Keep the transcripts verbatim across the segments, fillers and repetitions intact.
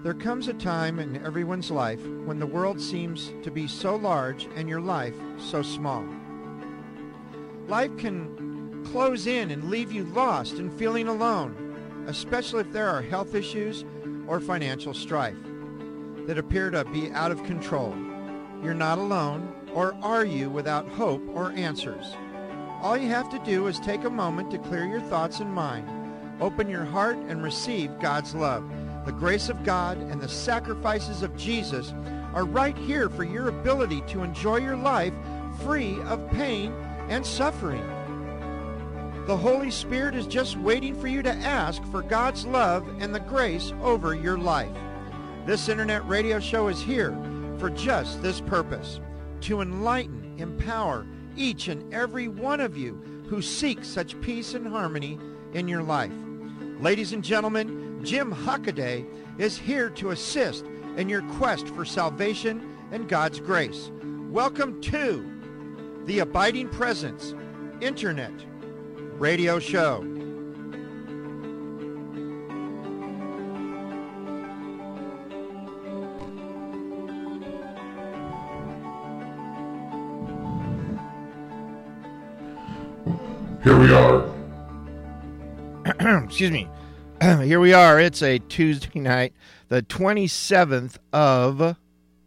There comes a time in everyone's life when the world seems to be so large and your life so small. Life can close in and leave you lost and feeling alone, especially if there are health issues or financial strife that appear to be out of control. You're not alone, or are you without hope or answers? All you have to do is take a moment to clear your thoughts and mind, open your heart, and receive God's love. The grace of God and the sacrifices of Jesus are right here for your ability to enjoy your life free of pain and suffering. The Holy Spirit is just waiting for you to ask for God's love and the grace over your life. This internet radio show is here for just this purpose, to enlighten, empower each and every one of you who seek such peace and harmony in your life. Ladies and gentlemen, Jim Hockaday is here to assist in your quest for salvation and God's grace. Welcome to the Abiding Presence Internet Radio Show. Here we are. Excuse me. Here we are. It's a Tuesday night, the twenty-seventh of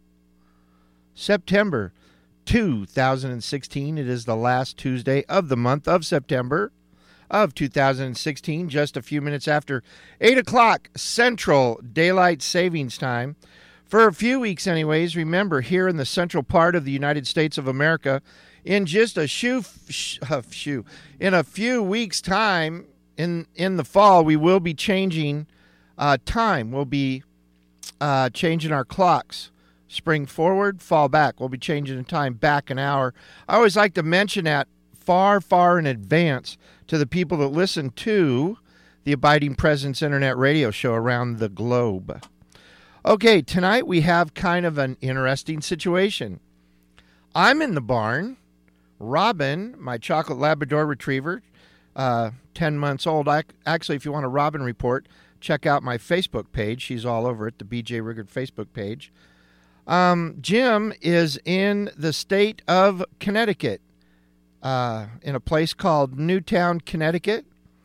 September, two thousand sixteen. It is the last Tuesday of the month of September of two thousand sixteen, just a few minutes after eight o'clock Central Daylight Savings Time. For a few weeks anyways, remember, here in the central part of the United States of America, in just a shoe, sh- uh, shoe, in a few weeks' time, in in the fall, we will be changing uh, time. We'll be uh, changing our clocks. Spring forward, fall back. We'll be changing the time back an hour. I always like to mention that far, far in advance to the people that listen to the Abiding Presence Internet Radio Show around the globe. Okay, tonight we have kind of an interesting situation. I'm in the barn. Robin, my chocolate Labrador retriever, uh, ten months old. I, actually, if you want a Robin report, check out my Facebook page. She's all over it, the B J Riggert Facebook page. Um, Jim is in the state of Connecticut, uh, in a place called Newtown, Connecticut,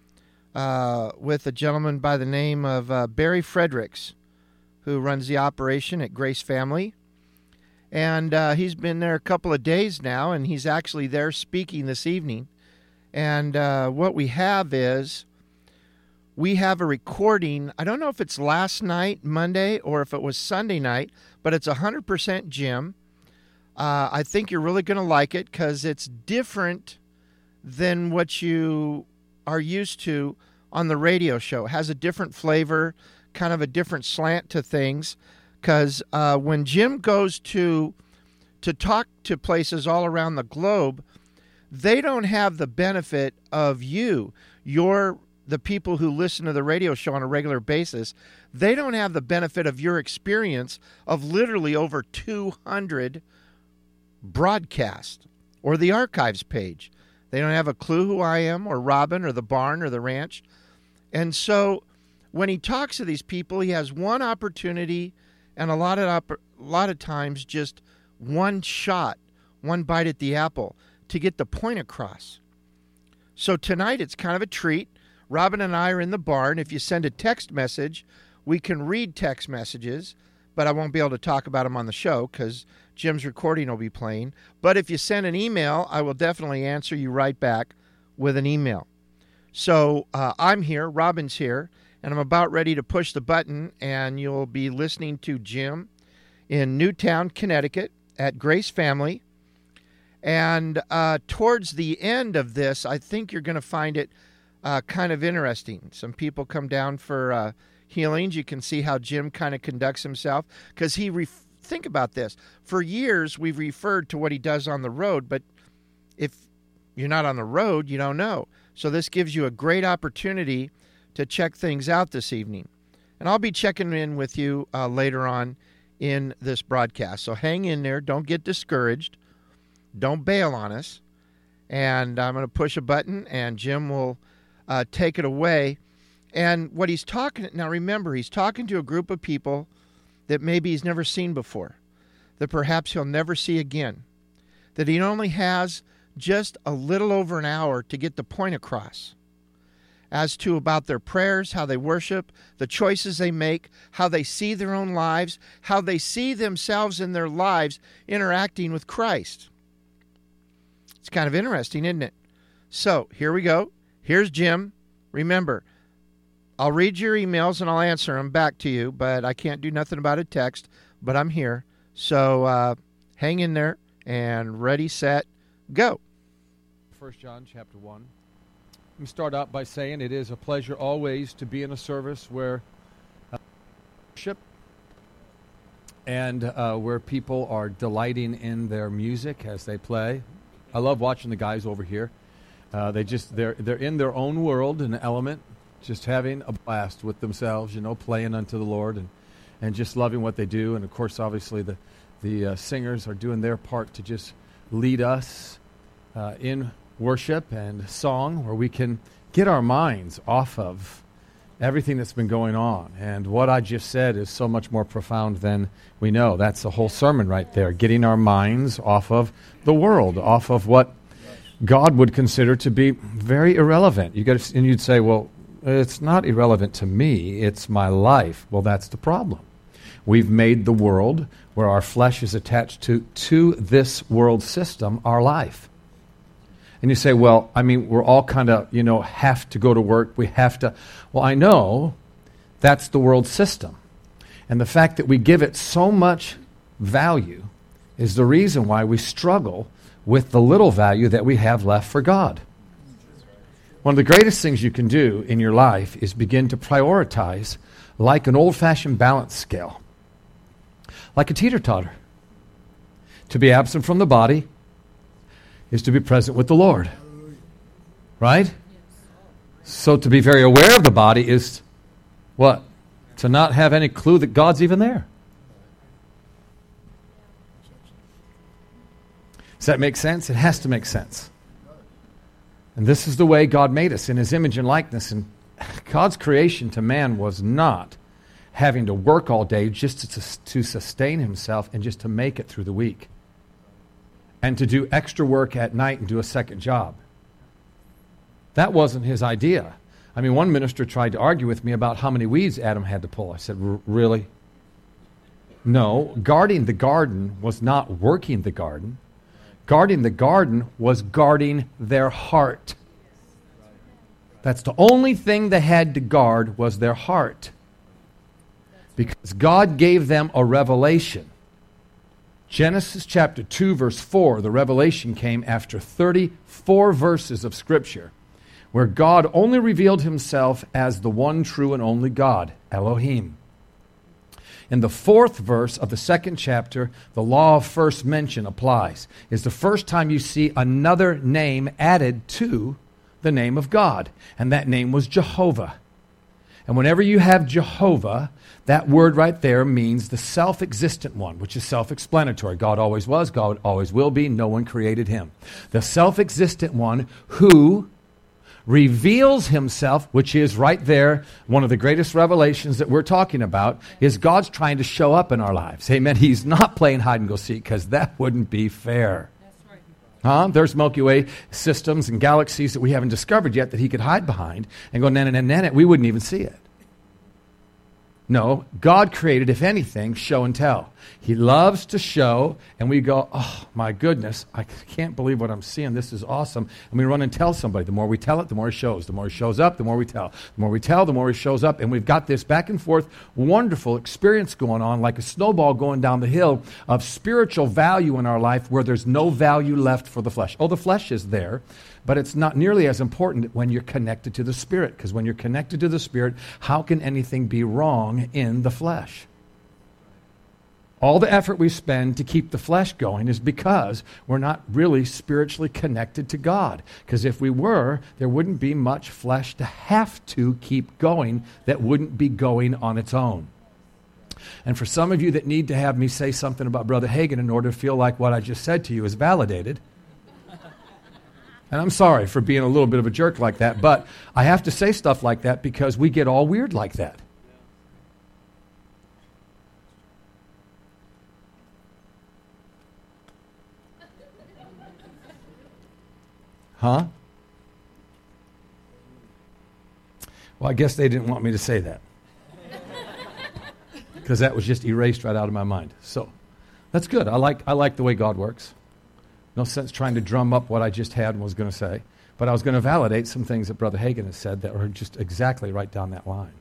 uh, with a gentleman by the name of uh, Barry Fredericks, who runs the operation at Grace Family. And uh, he's been there a couple of days now, and he's actually there speaking this evening. And uh, what we have is, we have a recording. I don't know if it's last night, Monday, or if it was Sunday night, but it's one hundred percent Jim. Uh, I think you're really going to like it because it's different than what you are used to on the radio show. It has a different flavor, kind of a different slant to things. Because uh, when Jim goes to to talk to places all around the globe, they don't have the benefit of you. You're the people who listen to the radio show on a regular basis. They don't have the benefit of your experience of literally over two hundred broadcasts or the archives page. They don't have a clue who I am or Robin or the barn or the ranch. And so when he talks to these people, he has one opportunity and a lot of a lot of times just one shot, one bite at the apple to get the point across. So tonight it's kind of a treat. Robin and I are in the barn. If you send a text message, we can read text messages, but I won't be able to talk about them on the show because Jim's recording will be playing. But if you send an email, I will definitely answer you right back with an email. So uh, I'm here, Robin's here, and I'm about ready to push the button, and you'll be listening to Jim in Newtown, Connecticut at Grace Family. And uh, towards the end of this, I think you're going to find it uh, kind of interesting. Some people come down for uh, healings. You can see how Jim kind of conducts himself because he, ref- think about this. For years, we've referred to what he does on the road, but if you're not on the road, you don't know. So this gives you a great opportunity to check things out this evening. And I'll be checking in with you uh, later on in this broadcast. So hang in there. Don't get discouraged. Don't bail on us. And I'm going to push a button, and Jim will uh, take it away. And what he's talking, now remember, he's talking to a group of people that maybe he's never seen before, that perhaps he'll never see again, that he only has just a little over an hour to get the point across as to about their prayers, how they worship, the choices they make, how they see their own lives, how they see themselves in their lives interacting with Christ. It's kind of interesting, isn't it? So, here we go. Here's Jim. Remember, I'll read your emails and I'll answer them back to you, but I can't do nothing about a text, but I'm here. So, uh, hang in there and ready, set, go. First John chapter one. Let me start out by saying it is a pleasure always to be in a service where uh, worship and uh, where people are delighting in their music as they play. I love watching the guys over here. Uh, they just they're they're in their own world and element, just having a blast with themselves, you know, playing unto the Lord and and just loving what they do. And of course, obviously the the uh, singers are doing their part to just lead us uh, in worship and song, where we can get our minds off of everything that's been going on. And what I just said is so much more profound than we know. That's the whole sermon right there, getting our minds off of the world, off of what God would consider to be very irrelevant. You got, and you'd say, well, it's not irrelevant to me, it's my life. Well, that's the problem. We've made the world, where our flesh is attached to, to this world system, our life. And you say, well, I mean, we're all kind of, you know, have to go to work. We have to. Well, I know that's the world system. And the fact that we give it so much value is the reason why we struggle with the little value that we have left for God. One of the greatest things you can do in your life is begin to prioritize like an old-fashioned balance scale, like a teeter-totter. To be absent from the body is to be present with the Lord. Right? So to be very aware of the body is what? To not have any clue that God's even there. Does that make sense? It has to make sense. And this is the way God made us, in His image and likeness. And God's creation to man was not having to work all day just to, to sustain himself and just to make it through the week, and to do extra work at night and do a second job. That wasn't His idea. I mean, one minister tried to argue with me about how many weeds Adam had to pull. I said, really? No, guarding the garden was not working the garden. Guarding the garden was guarding their heart. That's the only thing they had to guard, was their heart. Because God gave them a revelation. Genesis chapter two, verse four, the revelation came after thirty-four verses of Scripture, where God only revealed Himself as the one true and only God, Elohim. In the fourth verse of the second chapter, the law of first mention applies. It's the first time you see another name added to the name of God, and that name was Jehovah. And whenever you have Jehovah, that word right there means the self-existent one, which is self-explanatory. God always was, God always will be, no one created Him. The self-existent one who reveals Himself, which is right there, one of the greatest revelations that we're talking about, is God's trying to show up in our lives. Amen. He's not playing hide and go seek, because that wouldn't be fair. Huh? There's Milky Way systems and galaxies that we haven't discovered yet that He could hide behind and go nan nan nan. We wouldn't even see it. No, God created, if anything, show and tell. He loves to show, and we go, oh, my goodness, I can't believe what I'm seeing. This is awesome. And we run and tell somebody. The more we tell it, the more it shows. The more it shows up, the more we tell. The more we tell, the more it shows up. And we've got this back and forth wonderful experience going on, like a snowball going down the hill of spiritual value in our life where there's no value left for the flesh. Oh, the flesh is there, but it's not nearly as important when you're connected to the Spirit, because when you're connected to the Spirit, how can anything be wrong in the flesh? All the effort we spend to keep the flesh going is because we're not really spiritually connected to God. Because if we were, there wouldn't be much flesh to have to keep going that wouldn't be going on its own. And for some of you that need to have me say something about Brother Hagin in order to feel like what I just said to you is validated, and I'm sorry for being a little bit of a jerk like that, but I have to say stuff like that because we get all weird like that. Huh? Well, I guess they didn't want me to say that. Because that was just erased right out of my mind. So that's good. I like, I like the way God works. No sense trying to drum up what I just had and was going to say. But I was going to validate some things that Brother Hagin has said that are just exactly right down that line.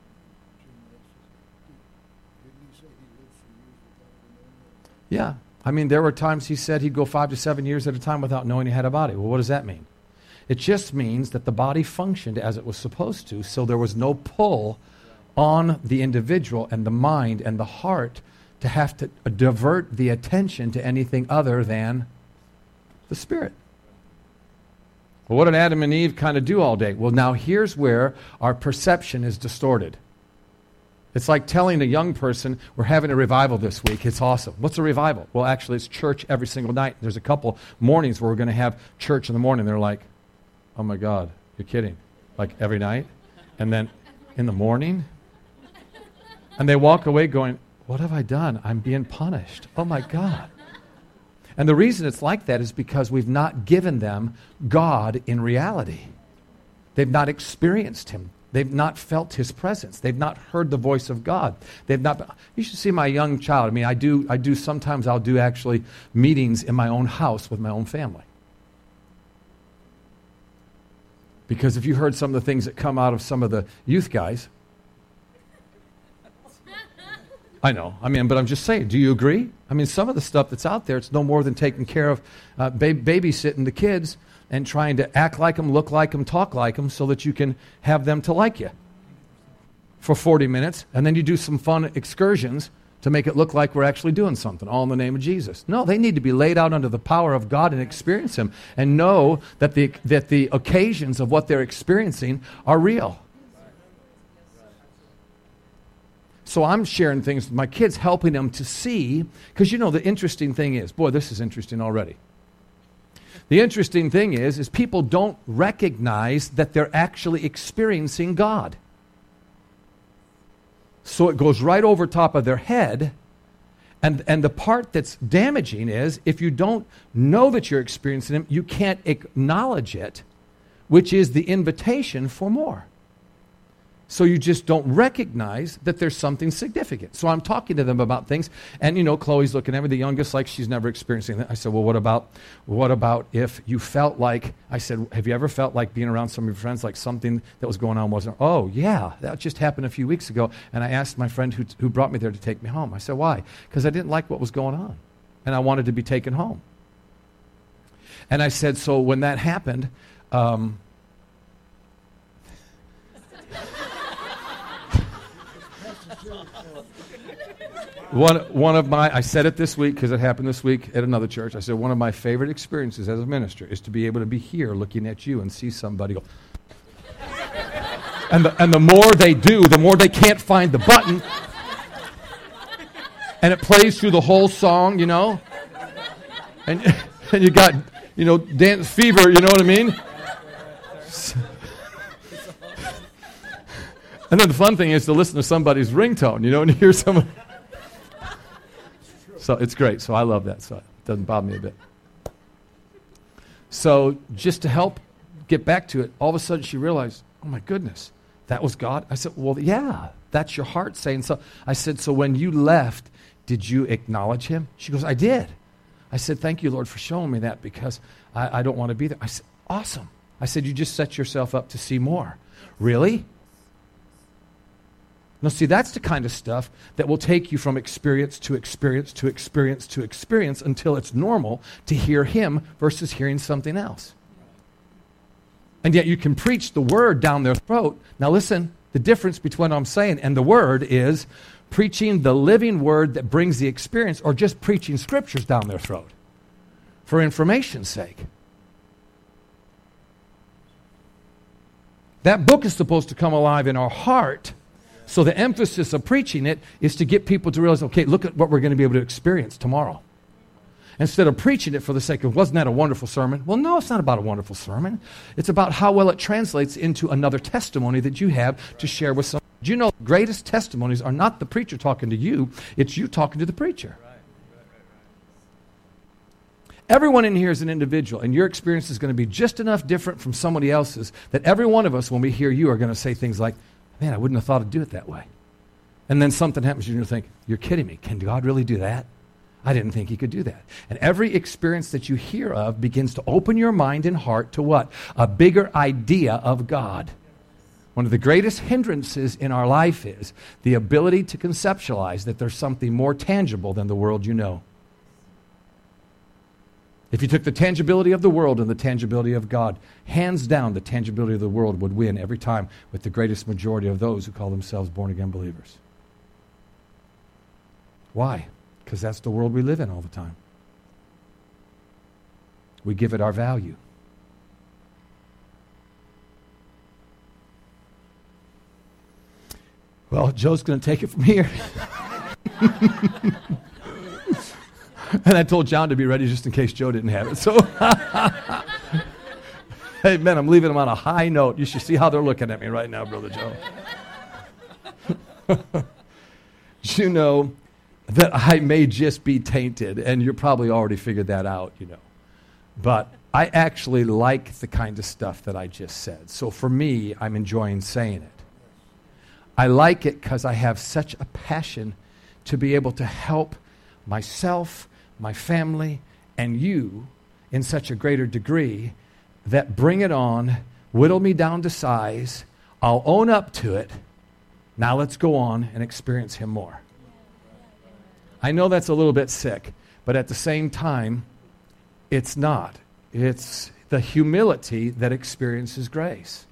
Yeah. I mean, there were times he said he'd go five to seven years at a time without knowing he had a body. Well, what does that mean? It just means that the body functioned as it was supposed to, so there was no pull on the individual and the mind and the heart to have to divert the attention to anything other than the spirit. Well, what did Adam and Eve kind of do all day? Well, now here's where our perception is distorted. It's like telling a young person, we're having a revival this week. It's awesome. What's a revival? Well, actually, it's church every single night. There's a couple mornings where we're going to have church in the morning. They're like, oh, my God, you're kidding. Like every night? And then in the morning? And they walk away going, what have I done? I'm being punished. Oh, my God. And the reason it's like that is because we've not given them God in reality. They've not experienced Him. They've not felt His presence. They've not heard the voice of God. They've not. You should see my young child. I mean, I do. I do. Sometimes I'll do actually meetings in my own house with my own family. Because if you heard some of the things that come out of some of the youth guys, I know. I mean, but I'm just saying. Do you agree? I mean, some of the stuff that's out there, it's no more than taking care of uh, ba- babysitting the kids and trying to act like them, look like them, talk like them so that you can have them to like you for forty minutes. And then you do some fun excursions to make it look like we're actually doing something, all in the name of Jesus. No, they need to be laid out under the power of God and experience Him and know that the, that the occasions of what they're experiencing are real. So I'm sharing things with my kids, helping them to see, because you know the interesting thing is, boy, this is interesting already. The interesting thing is, is people don't recognize that they're actually experiencing God. So it goes right over top of their head, and, and the part that's damaging is, if you don't know that you're experiencing Him, you can't acknowledge it, which is the invitation for more. So you just don't recognize that there's something significant. So I'm talking to them about things, and you know, Chloe's looking at me, the youngest, like she's never experienced anything. I said, well, what about, what about if you felt like, I said, have you ever felt like being around some of your friends, like something that was going on wasn't, oh yeah, that just happened a few weeks ago, and I asked my friend who, who brought me there to take me home. I said, why? Because I didn't like what was going on, and I wanted to be taken home. And I said, so when that happened, um, One, one of my, I said it this week because it happened this week at another church. I said, one of my favorite experiences as a minister is to be able to be here looking at you and see somebody go. And the, and the more they do, the more they can't find the button. And it plays through the whole song, you know. And, and you got, you know, dance fever, you know what I mean? And then the fun thing is to listen to somebody's ringtone, you know, and you hear someone. So it's great. So I love that. So it doesn't bother me a bit. So just to help get back to it, all of a sudden she realized, oh my goodness, that was God? I said, well, yeah, that's your heart saying so. I said, so when you left, did you acknowledge Him? She goes, I did. I said, thank you, Lord, for showing me that because I, I don't want to be there. I said, awesome. I said, you just set yourself up to see more. Really? Now, see, that's the kind of stuff that will take you from experience to experience to experience to experience until it's normal to hear Him versus hearing something else. And yet you can preach the Word down their throat. Now listen, the difference between what I'm saying and the Word is preaching the living Word that brings the experience or just preaching scriptures down their throat for information's sake. That book is supposed to come alive in our heart. So the emphasis of preaching it is to get people to realize, okay, look at what we're going to be able to experience tomorrow. Instead of preaching it for the sake of, wasn't that a wonderful sermon? Well, no, it's not about a wonderful sermon. It's about how well it translates into another testimony that you have to share with someone. Do you know the greatest testimonies are not the preacher talking to you, it's you talking to the preacher. Everyone in here is an individual, and your experience is going to be just enough different from somebody else's that every one of us, when we hear you, are going to say things like, man, I wouldn't have thought to do it that way. And then something happens, and you think, you're kidding me. Can God really do that? I didn't think he could do that. And every experience that you hear of begins to open your mind and heart to what? A bigger idea of God. One of the greatest hindrances in our life is the ability to conceptualize that there's something more tangible than the world you know. If you took the tangibility of the world and the tangibility of God, hands down the tangibility of the world would win every time with the greatest majority of those who call themselves born-again believers. Why? Because that's the world we live in all the time. We give it our value. Well, Joe's going to take it from here. And I told John to be ready just in case Joe didn't have it. So, hey, man, I'm leaving them on a high note. You should see how they're looking at me right now, Brother Joe. You know that I may just be tainted, and you're probably already figured that out, you know. But I actually like the kind of stuff that I just said. So for me, I'm enjoying saying it. I like it because I have such a passion to be able to help myself, my family, and you in such a greater degree that bring it on, whittle me down to size, I'll own up to it. Now let's go on and experience him more. I know that's a little bit sick, but at the same time, it's not. It's the humility that experiences grace.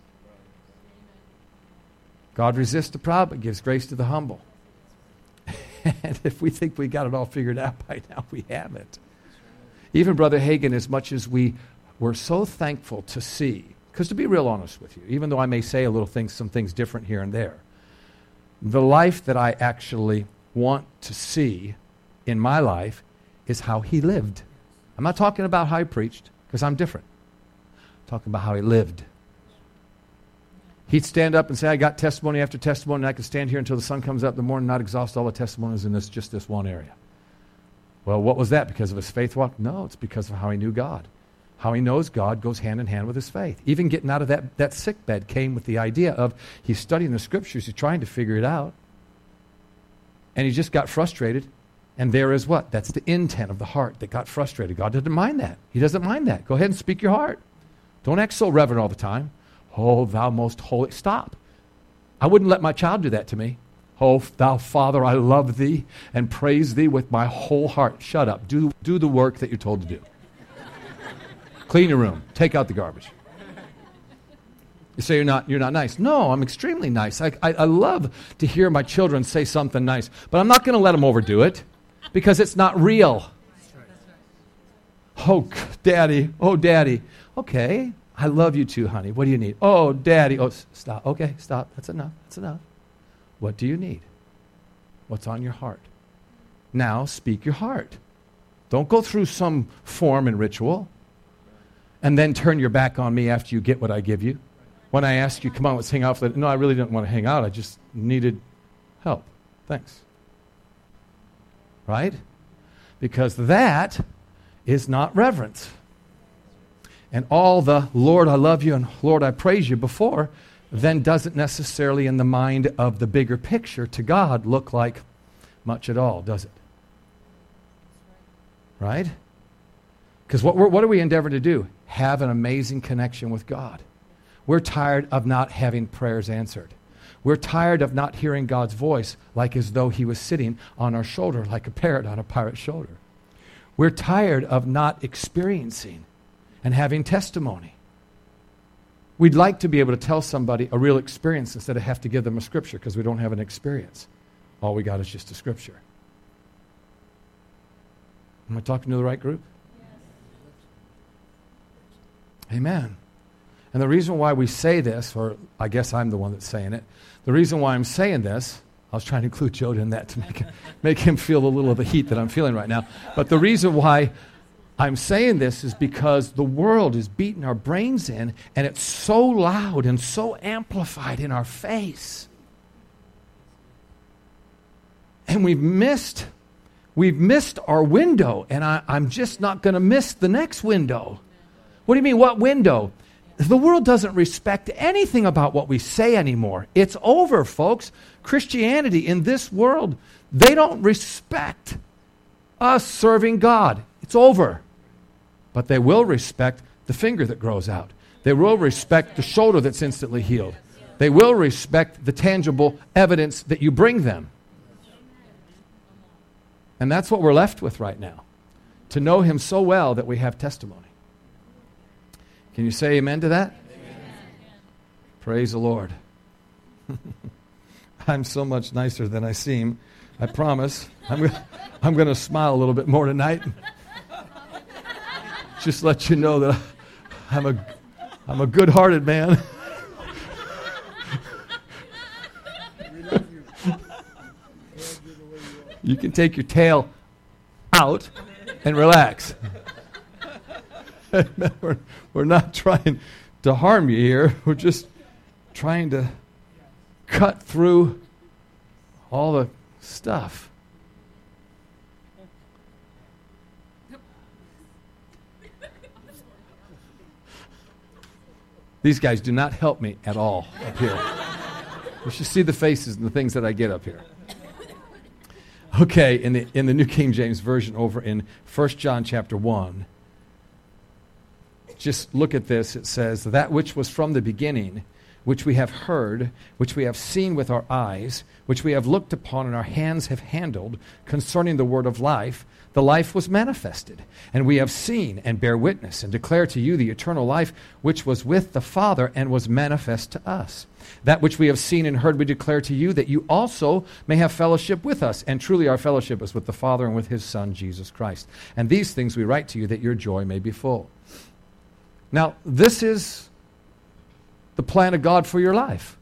God resists the proud, but gives grace to the humble. And if we think we got it all figured out by now, we haven't. Even Brother Hagin, as much as we were so thankful to see, because to be real honest with you, even though I may say a little things, some things different here and there, the life that I actually want to see in my life is how he lived. I'm not talking about how he preached, because I'm different. I'm talking about how he lived. He'd stand up and say, I got testimony after testimony, and I could stand here until the sun comes up in the morning and not exhaust all the testimonies in this just this one area. Well, what was that? Because of his faith walk? No, it's because of how he knew God. How he knows God goes hand in hand with his faith. Even getting out of that, that sick bed came with the idea of he's studying the scriptures, he's trying to figure it out, and he just got frustrated. And there is what? That's the intent of the heart that got frustrated. God doesn't mind that. He doesn't mind that. Go ahead and speak your heart. Don't act so reverent all the time. Oh, thou most holy. Stop. I wouldn't let my child do that to me. Oh, thou Father, I love thee and praise thee with my whole heart. Shut up. Do, do the work that you're told to do. Clean your room. Take out the garbage. You say you're not, you're not nice. No, I'm extremely nice. I, I, I love to hear my children say something nice, but I'm not going to let them overdo it because it's not real. Oh, Daddy. Oh, Daddy. Okay. I love you too, honey. What do you need? Oh, Daddy. Oh, stop. Okay, stop. That's enough. That's enough. What do you need? What's on your heart? Now speak your heart. Don't go through some form and ritual and then turn your back on me after you get what I give you. When I ask you, come on, let's hang out for the... No, I really didn't want to hang out. I just needed help. Thanks. Right? Because that is not reverence. And all the Lord, I love you and Lord, I praise you before then doesn't necessarily in the mind of the bigger picture to God look like much at all, does it? Right? Because what, we're, what are we endeavoring to do? Have an amazing connection with God. We're tired of not having prayers answered. We're tired of not hearing God's voice like as though he was sitting on our shoulder like a parrot on a pirate's shoulder. We're tired of not experiencing and having testimony. We'd like to be able to tell somebody a real experience instead of have to give them a scripture because we don't have an experience. All we got is just a scripture. Am I talking to the right group? Yes. Amen. And the reason why we say this, or I guess I'm the one that's saying it, the reason why I'm saying this, I was trying to include Joe in that to make him, make him feel a little of the heat that I'm feeling right now. But the reason why I'm saying this is because the world is beating our brains in, and it's so loud and so amplified in our face. And we've missed We've missed our window, and I, I'm just not going to miss the next window. What do you mean, what window? The world doesn't respect anything about what we say anymore. It's over, folks. Christianity in this world, they don't respect us serving God. It's over. But they will respect the finger that grows out. They will respect the shoulder that's instantly healed. They will respect the tangible evidence that you bring them. And that's what we're left with right now. To know him so well that we have testimony. Can you say amen to that? Amen. Praise the Lord. I'm so much nicer than I seem. I promise. I'm, I'm going to smile a little bit more tonight. Just let you know that I'm a, I'm a good-hearted man. You can take your tail out and relax. we're, we're not trying to harm you here. We're just trying to cut through all the stuff. These guys do not help me at all up here. You should see the faces and the things that I get up here. Okay, in the in the New King James Version over in First John chapter one, just look at this. It says, that which was from the beginning, which we have heard, which we have seen with our eyes, which we have looked upon and our hands have handled, concerning the word of life, the life was manifested. And we have seen and bear witness and declare to you the eternal life which was with the Father and was manifest to us. That which we have seen and heard we declare to you, that you also may have fellowship with us. And truly our fellowship is with the Father and with his Son, Jesus Christ. And these things we write to you, that your joy may be full. Now, this is the plan of God for your life.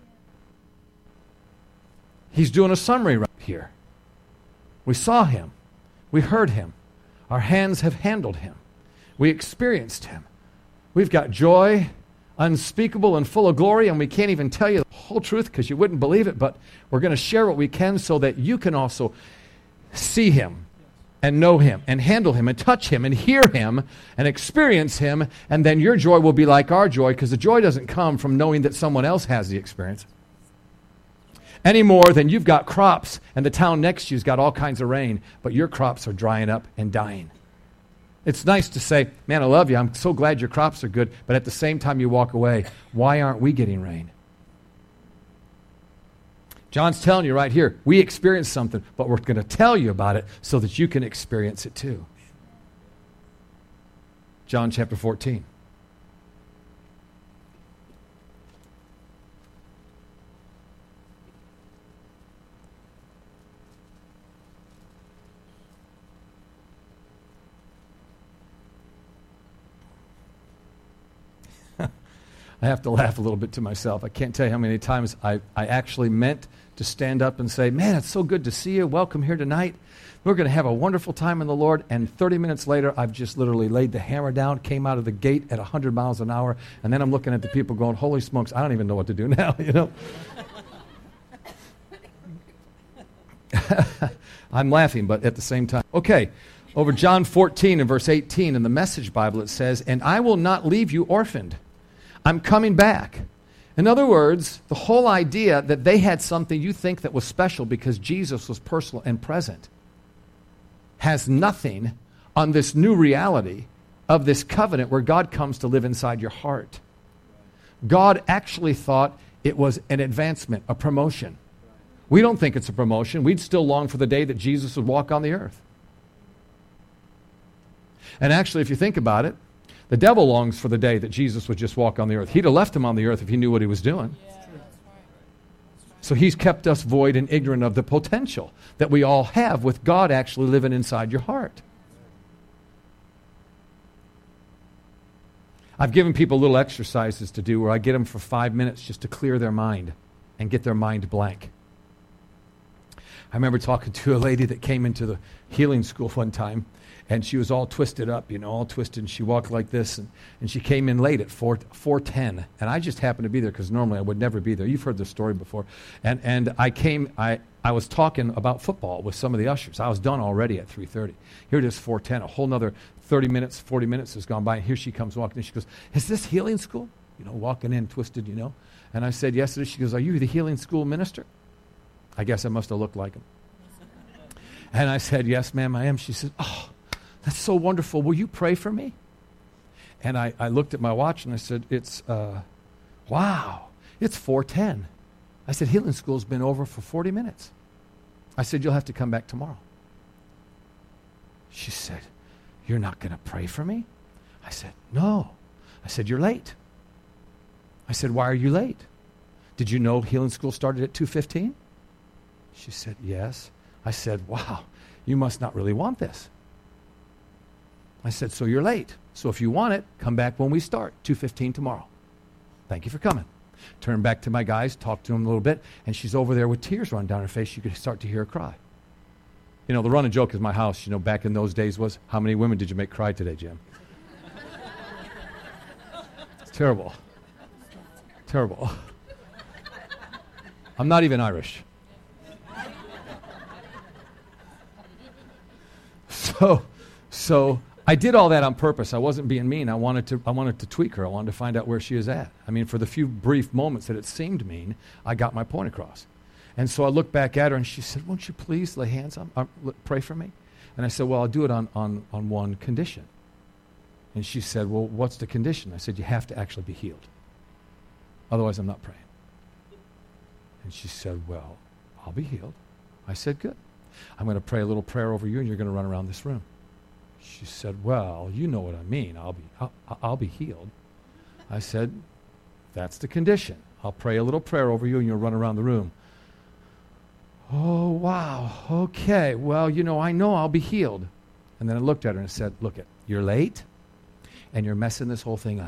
He's doing a summary right here. We saw him. We heard him. Our hands have handled him. We experienced him. We've got joy unspeakable and full of glory, and we can't even tell you the whole truth because you wouldn't believe it, but we're going to share what we can so that you can also see him and know him and handle him and touch him and hear him and experience him, and then your joy will be like our joy, because the joy doesn't come from knowing that someone else has the experience any more than you've got crops and the town next to you's got all kinds of rain, but your crops are drying up and dying. It's nice to say, man, I love you. I'm so glad your crops are good. But at the same time you walk away, why aren't we getting rain? John's telling you right here, we experienced something, but we're going to tell you about it so that you can experience it too. John chapter fourteen. I have to laugh a little bit to myself. I can't tell you how many times I, I actually meant to stand up and say, man, it's so good to see you. Welcome here tonight. We're going to have a wonderful time in the Lord. And thirty minutes later, I've just literally laid the hammer down, came out of the gate at one hundred miles an hour, and then I'm looking at the people going, holy smokes, I don't even know what to do now, you know. I'm laughing, but at the same time. Okay, over John fourteen and verse eighteen in the Message Bible, it says, and I will not leave you orphaned. I'm coming back. In other words, the whole idea that they had something you think that was special because Jesus was personal and present has nothing on this new reality of this covenant where God comes to live inside your heart. God actually thought it was an advancement, a promotion. We don't think it's a promotion. We'd still long for the day that Jesus would walk on the earth. And actually, if you think about it, the devil longs for the day that Jesus would just walk on the earth. He'd have left him on the earth if he knew what he was doing. Yeah, that's right. So he's kept us void and ignorant of the potential that we all have with God actually living inside your heart. I've given people little exercises to do where I get them for five minutes just to clear their mind and get their mind blank. I remember talking to a lady that came into the healing school one time, and she was all twisted up, you know, all twisted, and she walked like this, and, and she came in late at four ten, and I just happened to be there because normally I would never be there. You've heard this story before. And and I came, I, I was talking about football with some of the ushers. I was done already at three thirty. Here it is, four ten, a whole nother thirty minutes, forty minutes has gone by, and here she comes walking in. She goes, is this healing school? You know, walking in twisted, you know. And I said, yes, it is. She goes, are you the healing school minister? I guess I must have looked like him. And I said, yes, ma'am, I am. She said, oh, that's so wonderful. Will you pray for me? And I, I looked at my watch and I said, it's, uh, wow, it's four ten. I said, healing school's been over for forty minutes. I said, you'll have to come back tomorrow. She said, you're not going to pray for me? I said, no. I said, you're late. I said, why are you late? Did you know healing school started at two fifteen? She said, yes. I said, wow, you must not really want this. I said, so you're late. So if you want it, come back when we start, two fifteen tomorrow. Thank you for coming. Turn back to my guys, talk to them a little bit, and she's over there with tears running down her face. You could start to hear her cry. You know, the running joke is my house, you know, back in those days was, how many women did you make cry today, Jim? It's terrible. Terrible. I'm not even Irish. So, so I did all that on purpose. I wasn't being mean. I wanted to I wanted to tweak her. I wanted to find out where she is at. I mean, for the few brief moments that it seemed mean, I got my point across. And so I looked back at her, and she said, won't you please lay hands on, uh, pray for me? And I said, well, I'll do it on, on, on one condition. And she said, well, what's the condition? I said, you have to actually be healed. Otherwise, I'm not praying. And she said, well, I'll be healed. I said, good. I'm going to pray a little prayer over you, and you're going to run around this room. She said, well, you know what I mean. I'll be, I'll, I'll be healed. I said, that's the condition. I'll pray a little prayer over you, and you'll run around the room. Oh, wow. Okay. Well, you know, I know I'll be healed. And then I looked at her and said, look, it, you're late, and you're messing this whole thing up.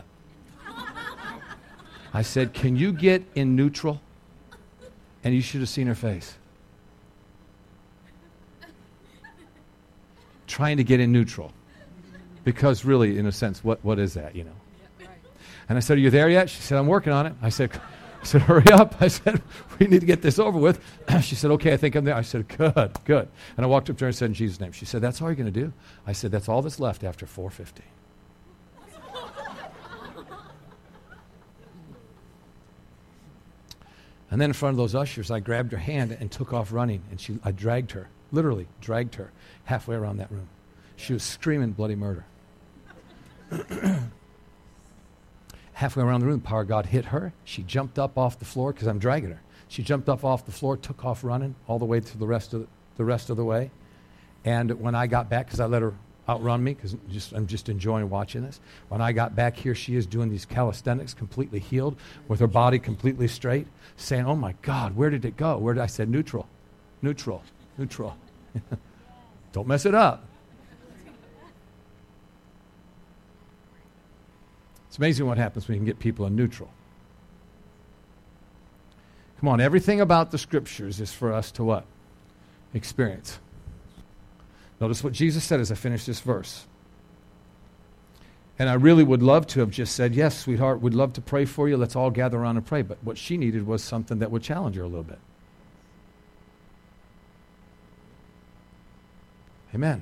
I said, can you get in neutral? And you should have seen her face. Trying to get in neutral. Because really, in a sense, what, what is that, you know? And I said, are you there yet? She said, I'm working on it. I said, I said, hurry up. I said, we need to get this over with. She said, okay, I think I'm there. I said, good, good. And I walked up to her and said, in Jesus' name. She said, that's all you're going to do? I said, that's all that's left after four fifty. And then in front of those ushers, I grabbed her hand and took off running. And she, I dragged her, literally dragged her halfway around that room. She was screaming bloody murder. Halfway around the room, the power of God hit her. She jumped up off the floor because I'm dragging her. She jumped up off the floor, took off running all the way to the rest of the, the rest of the way. And when I got back, because I let her outrun me, because just, I'm just enjoying watching this. When I got back, here she is doing these calisthenics, completely healed, with her body completely straight, saying, oh my God, where did it go? Where did I said, neutral, neutral, neutral. Don't mess it up. It's amazing what happens when you can get people in neutral. Come on, everything about the Scriptures is for us to what? Experience. Notice what Jesus said as I finish this verse. And I really would love to have just said, yes, sweetheart, we'd love to pray for you. Let's all gather around and pray. But what she needed was something that would challenge her a little bit. Amen.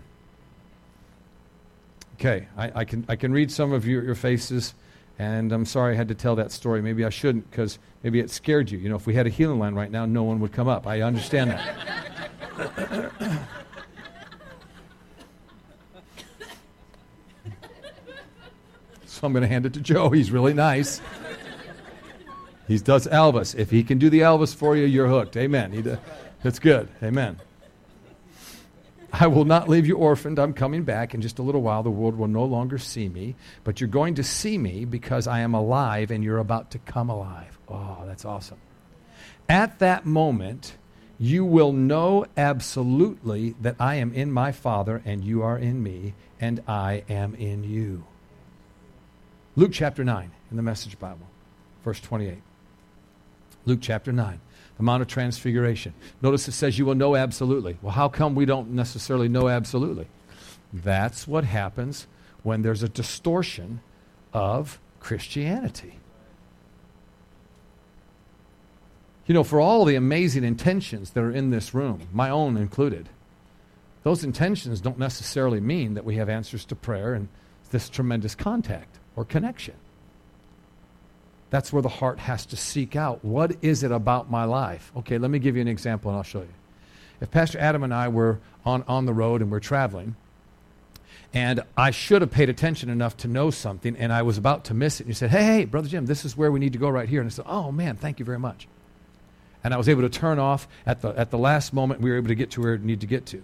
Okay, I, I can I can read some of your, your faces, and I'm sorry I had to tell that story. Maybe I shouldn't, because maybe it scared you. You know, if we had a healing line right now, no one would come up. I understand that. So I'm going to hand it to Joe. He's really nice. He does Elvis. If he can do the Elvis for you, you're hooked. Amen. He does. That's good. Amen. I will not leave you orphaned. I'm coming back. In just a little while, the world will no longer see me, but you're going to see me because I am alive and you're about to come alive. Oh, that's awesome. At that moment, you will know absolutely that I am in my Father and you are in me and I am in you. Luke chapter nine in the Message Bible, verse twenty-eight. Luke chapter nine. the Mount of Transfiguration. Notice it says you will know absolutely. Well, how come we don't necessarily know absolutely? That's what happens when there's a distortion of Christianity. You know, for all the amazing intentions that are in this room, my own included, those intentions don't necessarily mean that we have answers to prayer and this tremendous contact or connection. That's where the heart has to seek out. What is it about my life? Okay, let me give you an example and I'll show you. If Pastor Adam and I were on, on the road and we're traveling, and I should have paid attention enough to know something, and I was about to miss it, and you said, hey, hey, Brother Jim, this is where we need to go right here. And I said, oh, man, thank you very much. And I was able to turn off at the, at the last moment. We were able to get to where we need to get to.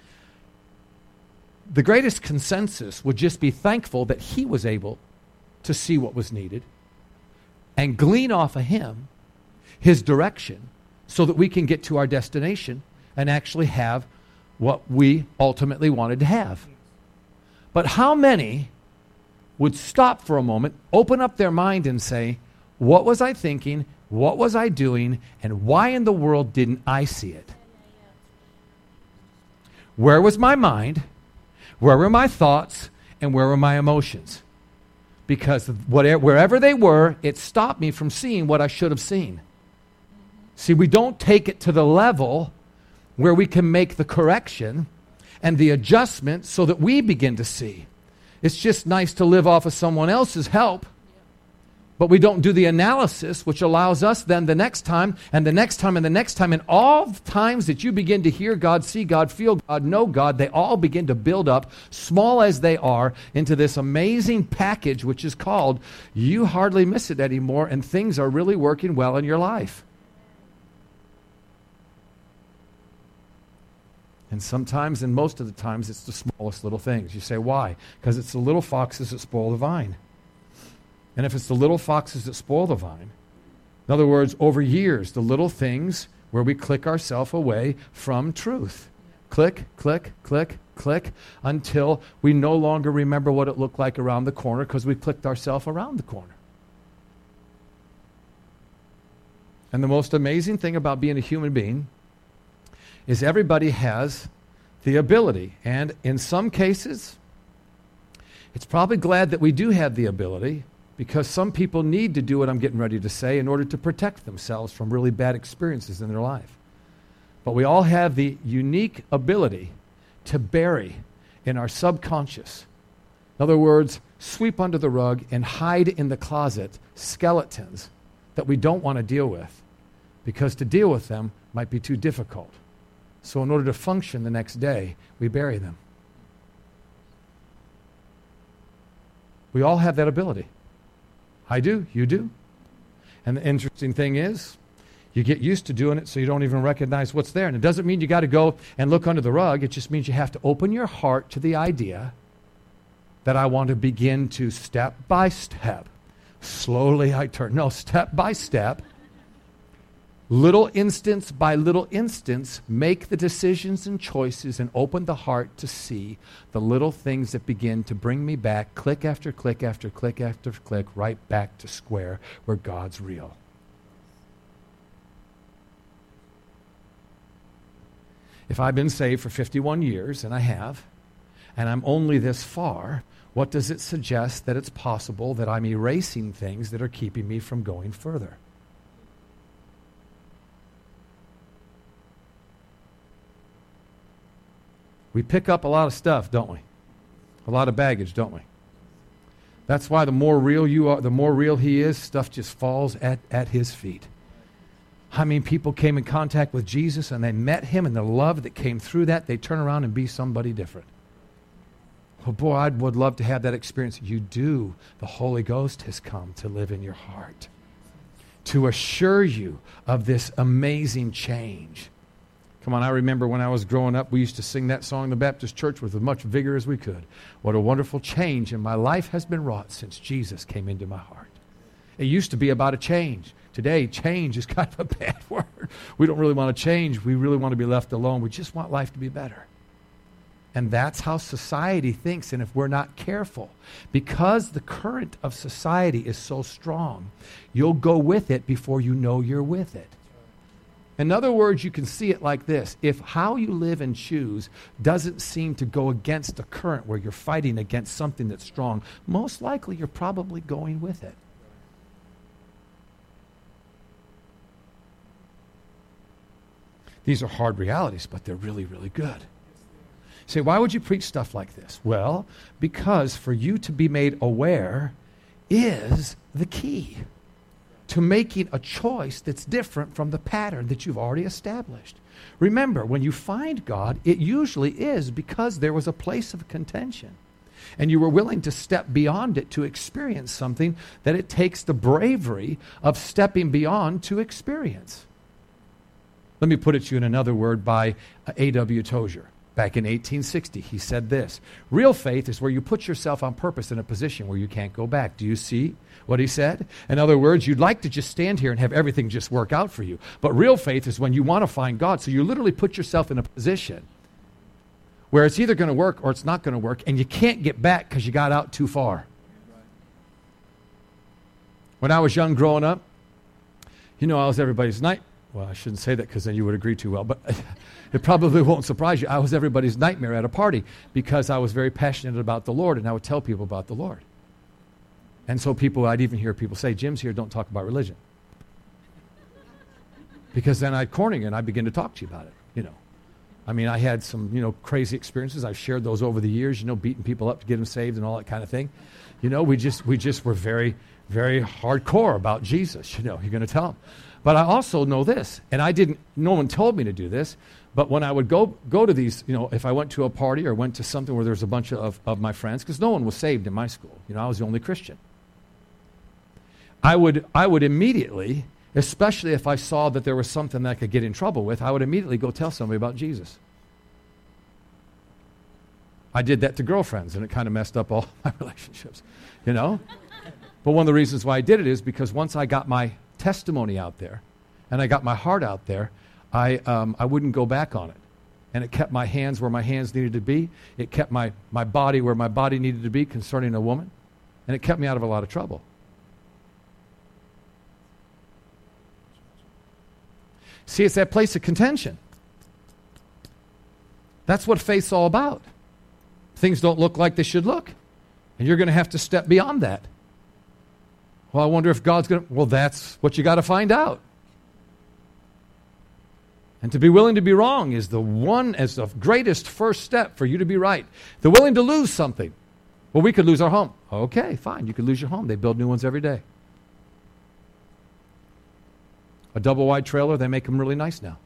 The greatest consensus would just be thankful that he was able to see what was needed and glean off of him his direction so that we can get to our destination and actually have what we ultimately wanted to have. But how many would stop for a moment, open up their mind and say, what was I thinking, what was I doing, and why in the world didn't I see it? Where was my mind? Where were my thoughts? And where were my emotions? Because whatever, wherever they were, it stopped me from seeing what I should have seen. See, we don't take it to the level where we can make the correction and the adjustment so that we begin to see. It's just nice to live off of someone else's help, but we don't do the analysis, which allows us then the next time and the next time and the next time. And all the times that you begin to hear God, see God, feel God, know God, they all begin to build up, small as they are, into this amazing package, which is called, you hardly miss it anymore, and things are really working well in your life. And sometimes, and most of the times, it's the smallest little things. You say, why? Because it's the little foxes that spoil the vine. And if it's the little foxes that spoil the vine, in other words, over years, the little things where we click ourselves away from truth. Click, click, click, click, until we no longer remember what it looked like around the corner because we clicked ourselves around the corner. And the most amazing thing about being a human being is everybody has the ability. And in some cases, it's probably glad that we do have the ability, because some people need to do what I'm getting ready to say in order to protect themselves from really bad experiences in their life. But we all have the unique ability to bury in our subconscious. In other words, sweep under the rug and hide in the closet skeletons that we don't want to deal with, because to deal with them might be too difficult. So in order to function the next day, we bury them. We all have that ability. I do, you do. And the interesting thing is, you get used to doing it so you don't even recognize what's there. And it doesn't mean you got to go and look under the rug. It just means you have to open your heart to the idea that I want to begin to step by step. Slowly I turn. No, step by step. Little instance by little instance, make the decisions and choices and open the heart to see the little things that begin to bring me back, click after click after click after click, right back to square where God's real. If I've been saved for fifty-one years, and I have, and I'm only this far, what does it suggest that it's possible that I'm erasing things that are keeping me from going further? We pick up a lot of stuff, don't we? A lot of baggage, don't we? That's why the more real you are, the more real he is, stuff just falls at, at his feet. I mean, people came in contact with Jesus and they met him, and the love that came through that, they turn around and be somebody different. Well, boy, I would love to have that experience. You do. The Holy Ghost has come to live in your heart, to assure you of this amazing change. Come on, I remember when I was growing up, we used to sing that song in the Baptist church with as much vigor as we could. What a wonderful change in my life has been wrought since Jesus came into my heart. It used to be about a change. Today, change is kind of a bad word. We don't really want to change. We really want to be left alone. We just want life to be better. And that's how society thinks. And if we're not careful, because the current of society is so strong, you'll go with it before you know you're with it. In other words, you can see it like this. If how you live and choose doesn't seem to go against the current where you're fighting against something that's strong, most likely you're probably going with it. These are hard realities, but they're really, really good. Say, why would you preach stuff like this? Well, because for you to be made aware is the key to making a choice that's different from the pattern that you've already established. Remember, when you find God, it usually is because there was a place of contention, and you were willing to step beyond it to experience something that it takes the bravery of stepping beyond to experience. Let me put it to you in another word by uh, A W Tozer. Back in eighteen sixty, he said this: real faith is where you put yourself on purpose in a position where you can't go back. Do you see what he said? In other words, you'd like to just stand here and have everything just work out for you. But real faith is when you want to find God. So you literally put yourself in a position where it's either going to work or it's not going to work, and you can't get back because you got out too far. When I was young growing up, you know, I was everybody's night. Well, I shouldn't say that because then you would agree too well, but it probably won't surprise you. I was everybody's nightmare at a party because I was very passionate about the Lord, and I would tell people about the Lord. And so people, I'd even hear people say, Jim's here, don't talk about religion. Because then I'd corner you and I'd begin to talk to you about it, you know. I mean, I had some, you know, crazy experiences. I've shared those over the years, you know, beating people up to get them saved and all that kind of thing. You know, we just we just were very, very hardcore about Jesus, you know, you're going to tell them. But I also know this, and I didn't, no one told me to do this, but when I would go go to these, you know, if I went to a party or went to something where there was a bunch of, of my friends, because no one was saved in my school, you know, I was the only Christian. I would I would immediately, especially if I saw that there was something that I could get in trouble with, I would immediately go tell somebody about Jesus. I did that to girlfriends, and it kind of messed up all my relationships, you know. But one of the reasons why I did it is because once I got my testimony out there, and I got my heart out there, I um, I wouldn't go back on it. And it kept my hands where my hands needed to be. It kept my, my body where my body needed to be concerning a woman. And it kept me out of a lot of trouble. See, it's that place of contention. That's what faith's all about. Things don't look like they should look. And you're going to have to step beyond that. Well, I wonder if God's going to... Well, that's what you got to find out. And to be willing to be wrong is the one, as the greatest first step for you to be right. They're willing to lose something. Well, we could lose our home. Okay, fine. You could lose your home. They build new ones every day. A double-wide trailer, they make them really nice now.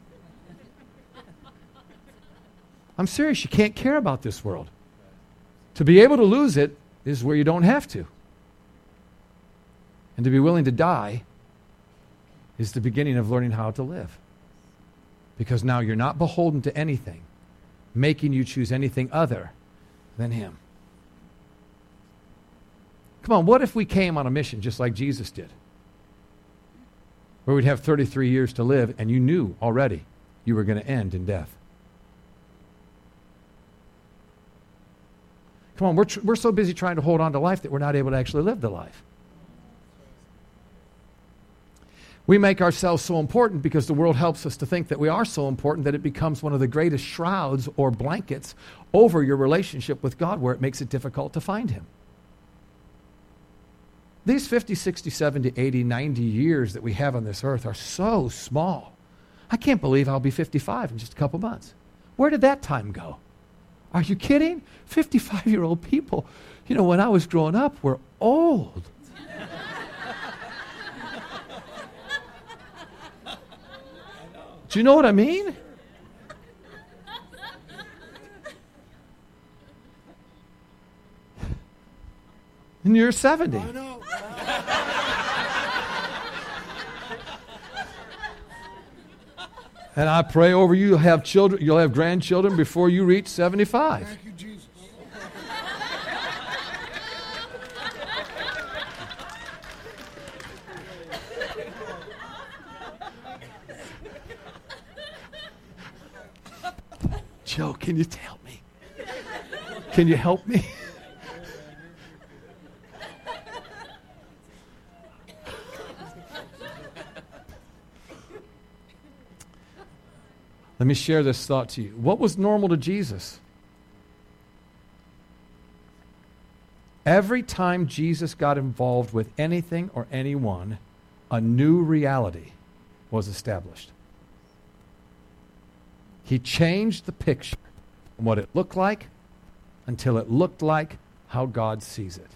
I'm serious. You can't care about this world. To be able to lose it is where you don't have to. And to be willing to die is the beginning of learning how to live. Because now you're not beholden to anything, making you choose anything other than Him. Come on, what if we came on a mission just like Jesus did? Where we'd have thirty-three years to live, and you knew already you were going to end in death. Come on, we're, tr- we're so busy trying to hold on to life that we're not able to actually live the life. We make ourselves so important because the world helps us to think that we are so important that it becomes one of the greatest shrouds or blankets over your relationship with God, where it makes it difficult to find Him. These fifty, sixty, seventy, eighty, ninety years that we have on this earth are so small. I can't believe I'll be fifty-five in just a couple months. Where did that time go? Are you kidding? fifty-five-year-old people, you know, when I was growing up, were old. Do you know what I mean? And you're seventy. I know. And I pray over you, you'll have children, you'll have grandchildren before you reach seventy-five. Thank you, Jesus. Joe, can you tell me? Can you help me? Let me share this thought to you. What was normal to Jesus? Every time Jesus got involved with anything or anyone, a new reality was established. He changed the picture from what it looked like until it looked like how God sees it.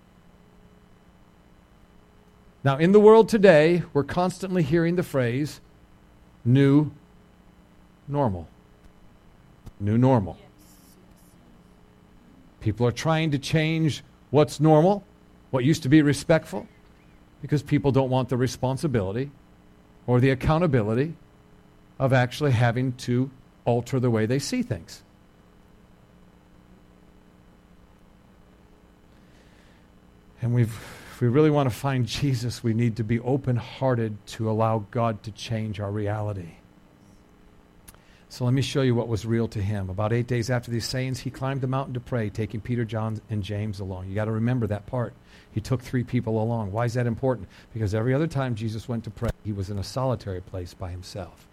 Now, in the world today, we're constantly hearing the phrase, new normal. New normal. People are trying to change what's normal, what used to be respectful, because people don't want the responsibility or the accountability of actually having to alter the way they see things. And we've, if we really want to find Jesus, we need to be open-hearted to allow God to change our reality. So let me show you what was real to him. About eight days after these sayings, he climbed the mountain to pray, taking Peter, John, and James along. You got to remember that part. He took three people along. Why is that important? Because every other time Jesus went to pray, he was in a solitary place by himself.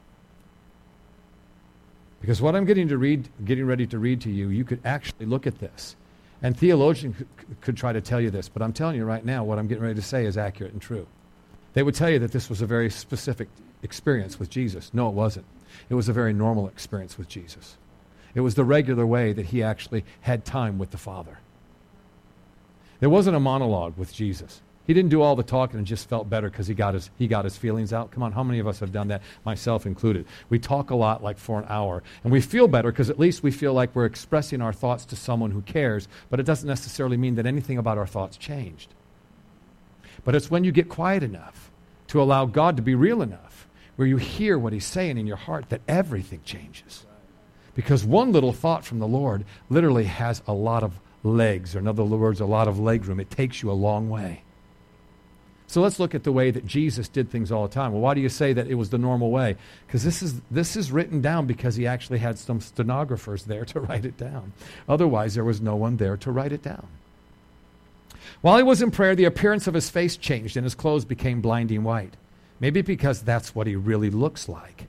Because what I'm getting to read, getting ready to read to you, you could actually look at this. And theologians could, could try to tell you this, but I'm telling you right now, what I'm getting ready to say is accurate and true. They would tell you that this was a very specific experience with Jesus. No, it wasn't. It was a very normal experience with Jesus. It was the regular way that he actually had time with the Father. There wasn't a monologue with Jesus. He didn't do all the talking and just felt better because he got his he got his feelings out. Come on, how many of us have done that, myself included? We talk a lot like for an hour, and we feel better because at least we feel like we're expressing our thoughts to someone who cares, but it doesn't necessarily mean that anything about our thoughts changed. But it's when you get quiet enough to allow God to be real enough, where you hear what he's saying in your heart, that everything changes. Because one little thought from the Lord literally has a lot of legs, or in other words, a lot of leg room. It takes you a long way. So let's look at the way that Jesus did things all the time. Well, why do you say that it was the normal way? Because this is this is written down because he actually had some stenographers there to write it down. Otherwise, there was no one there to write it down. While he was in prayer, the appearance of his face changed and his clothes became blinding white. Maybe because that's what he really looks like.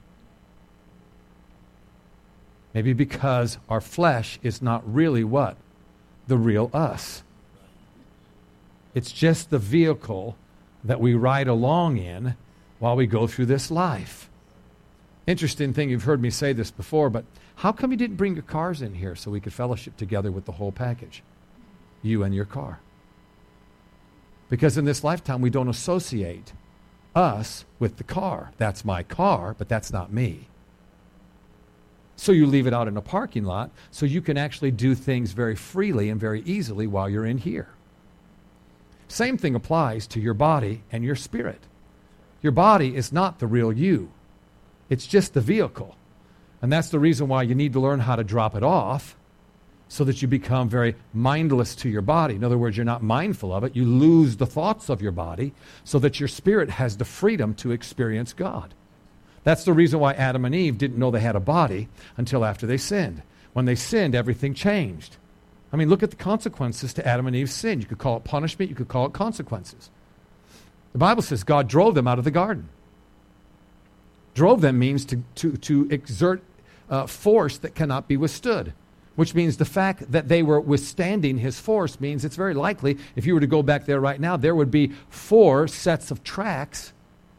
Maybe because our flesh is not really what? The real us. It's just the vehicle that we ride along in while we go through this life. Interesting thing, you've heard me say this before, but how come you didn't bring your cars in here so we could fellowship together with the whole package? You and your car. Because in this lifetime, we don't associate us with the car. That's my car, but that's not me. So you leave it out in a parking lot so you can actually do things very freely and very easily while you're in here. Same thing applies to your body and your spirit. Your body is not the real you. It's just the vehicle. And that's the reason why you need to learn how to drop it off so that you become very mindless to your body. In other words, you're not mindful of it. You lose the thoughts of your body so that your spirit has the freedom to experience God. That's the reason why Adam and Eve didn't know they had a body until after they sinned. When they sinned, everything changed. I mean, look at the consequences to Adam and Eve's sin. You could call it punishment. You could call it consequences. The Bible says God drove them out of the garden. Drove them means to, to, to exert uh, force that cannot be withstood, which means the fact that they were withstanding his force means it's very likely, if you were to go back there right now, there would be four sets of tracks,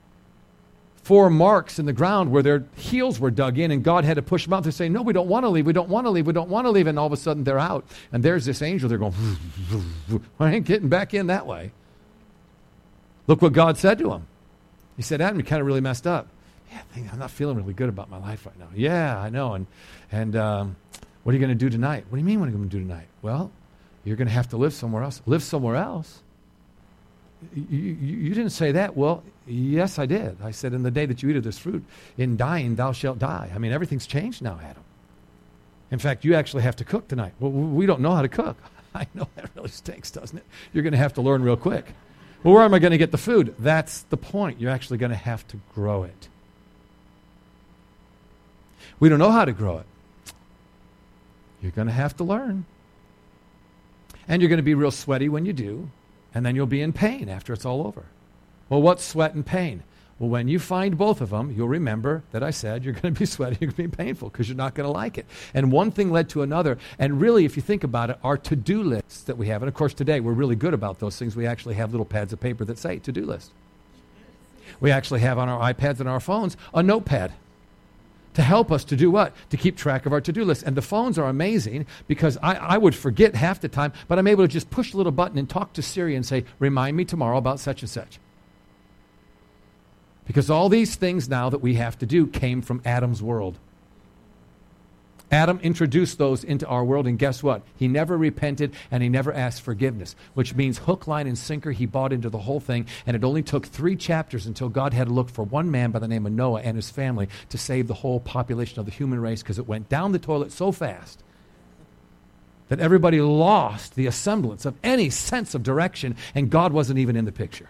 four marks in the ground where their heels were dug in, and God had to push them out. They're saying, no, we don't want to leave, we don't want to leave, we don't want to leave, and all of a sudden they're out. And there's this angel, they're going, I ain't getting back in that way. Look what God said to him. He said, Adam, you kind of really messed up. Yeah, I'm not feeling really good about my life right now. Yeah, I know. And and um, what are you going to do tonight? What do you mean what are you going to do tonight? Well, you're going to have to live somewhere else. Live somewhere else? You, you, you didn't say that. Well, yes, I did. I said, in the day that you eat of this fruit, in dying thou shalt die. I mean, everything's changed now, Adam. In fact, you actually have to cook tonight. Well, we don't know how to cook. I know that really stinks, doesn't it? You're going to have to learn real quick. Well, where am I going to get the food? That's the point. You're actually going to have to grow it. We don't know how to grow it. You're going to have to learn. And you're going to be real sweaty when you do, and then you'll be in pain after it's all over. Well, what's sweat and pain? Well, when you find both of them, you'll remember that I said you're going to be sweaty, you're going to be painful because you're not going to like it. And one thing led to another. And really, if you think about it, our to-do lists that we have, and of course today we're really good about those things. We actually have little pads of paper that say to-do list. We actually have on our iPads and our phones a notepad to help us to do what? To keep track of our to-do list. And the phones are amazing because I, I would forget half the time, but I'm able to just push a little button and talk to Siri and say, remind me tomorrow about such and such. Because all these things now that we have to do came from Adam's world. Adam introduced those into our world, and guess what? He never repented, and he never asked forgiveness, which means hook, line, and sinker, he bought into the whole thing, and it only took three chapters until God had to look for one man by the name of Noah and his family to save the whole population of the human race, because it went down the toilet so fast that everybody lost the semblance of any sense of direction, and God wasn't even in the picture.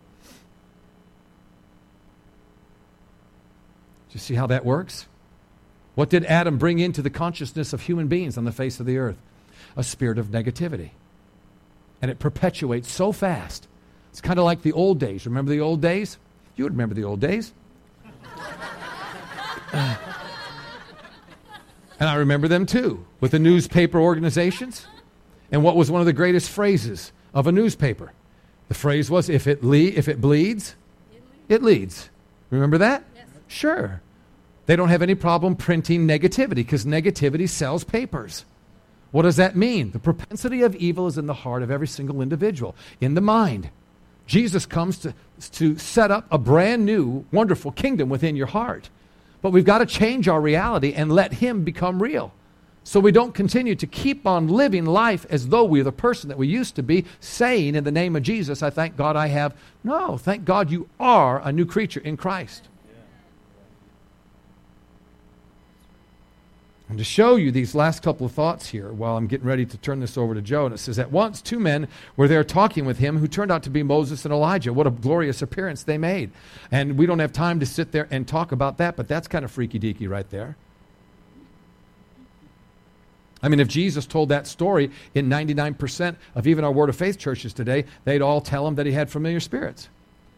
Do you see how that works? What did Adam bring into the consciousness of human beings on the face of the earth? A spirit of negativity. And it perpetuates so fast. It's kind of like the old days. Remember the old days? You would remember the old days. uh, and I remember them too, with the newspaper organizations. And what was one of the greatest phrases of a newspaper? The phrase was, if it, le- if it bleeds, it leads. Remember that? Yes. Sure. They don't have any problem printing negativity because negativity sells papers. What does that mean? The propensity of evil is in the heart of every single individual, in the mind. Jesus comes to, to set up a brand new, wonderful kingdom within your heart. But we've got to change our reality and let him become real. So we don't continue to keep on living life as though we're the person that we used to be, saying in the name of Jesus, I thank God I have. No, thank God you are a new creature in Christ. And to show you these last couple of thoughts here, while I'm getting ready to turn this over to Joe, and it says, at once two men were there talking with him who turned out to be Moses and Elijah. What a glorious appearance they made. And we don't have time to sit there and talk about that, but that's kind of freaky-deaky right there. I mean, if Jesus told that story in ninety-nine percent of even our Word of Faith churches today, they'd all tell him that he had familiar spirits.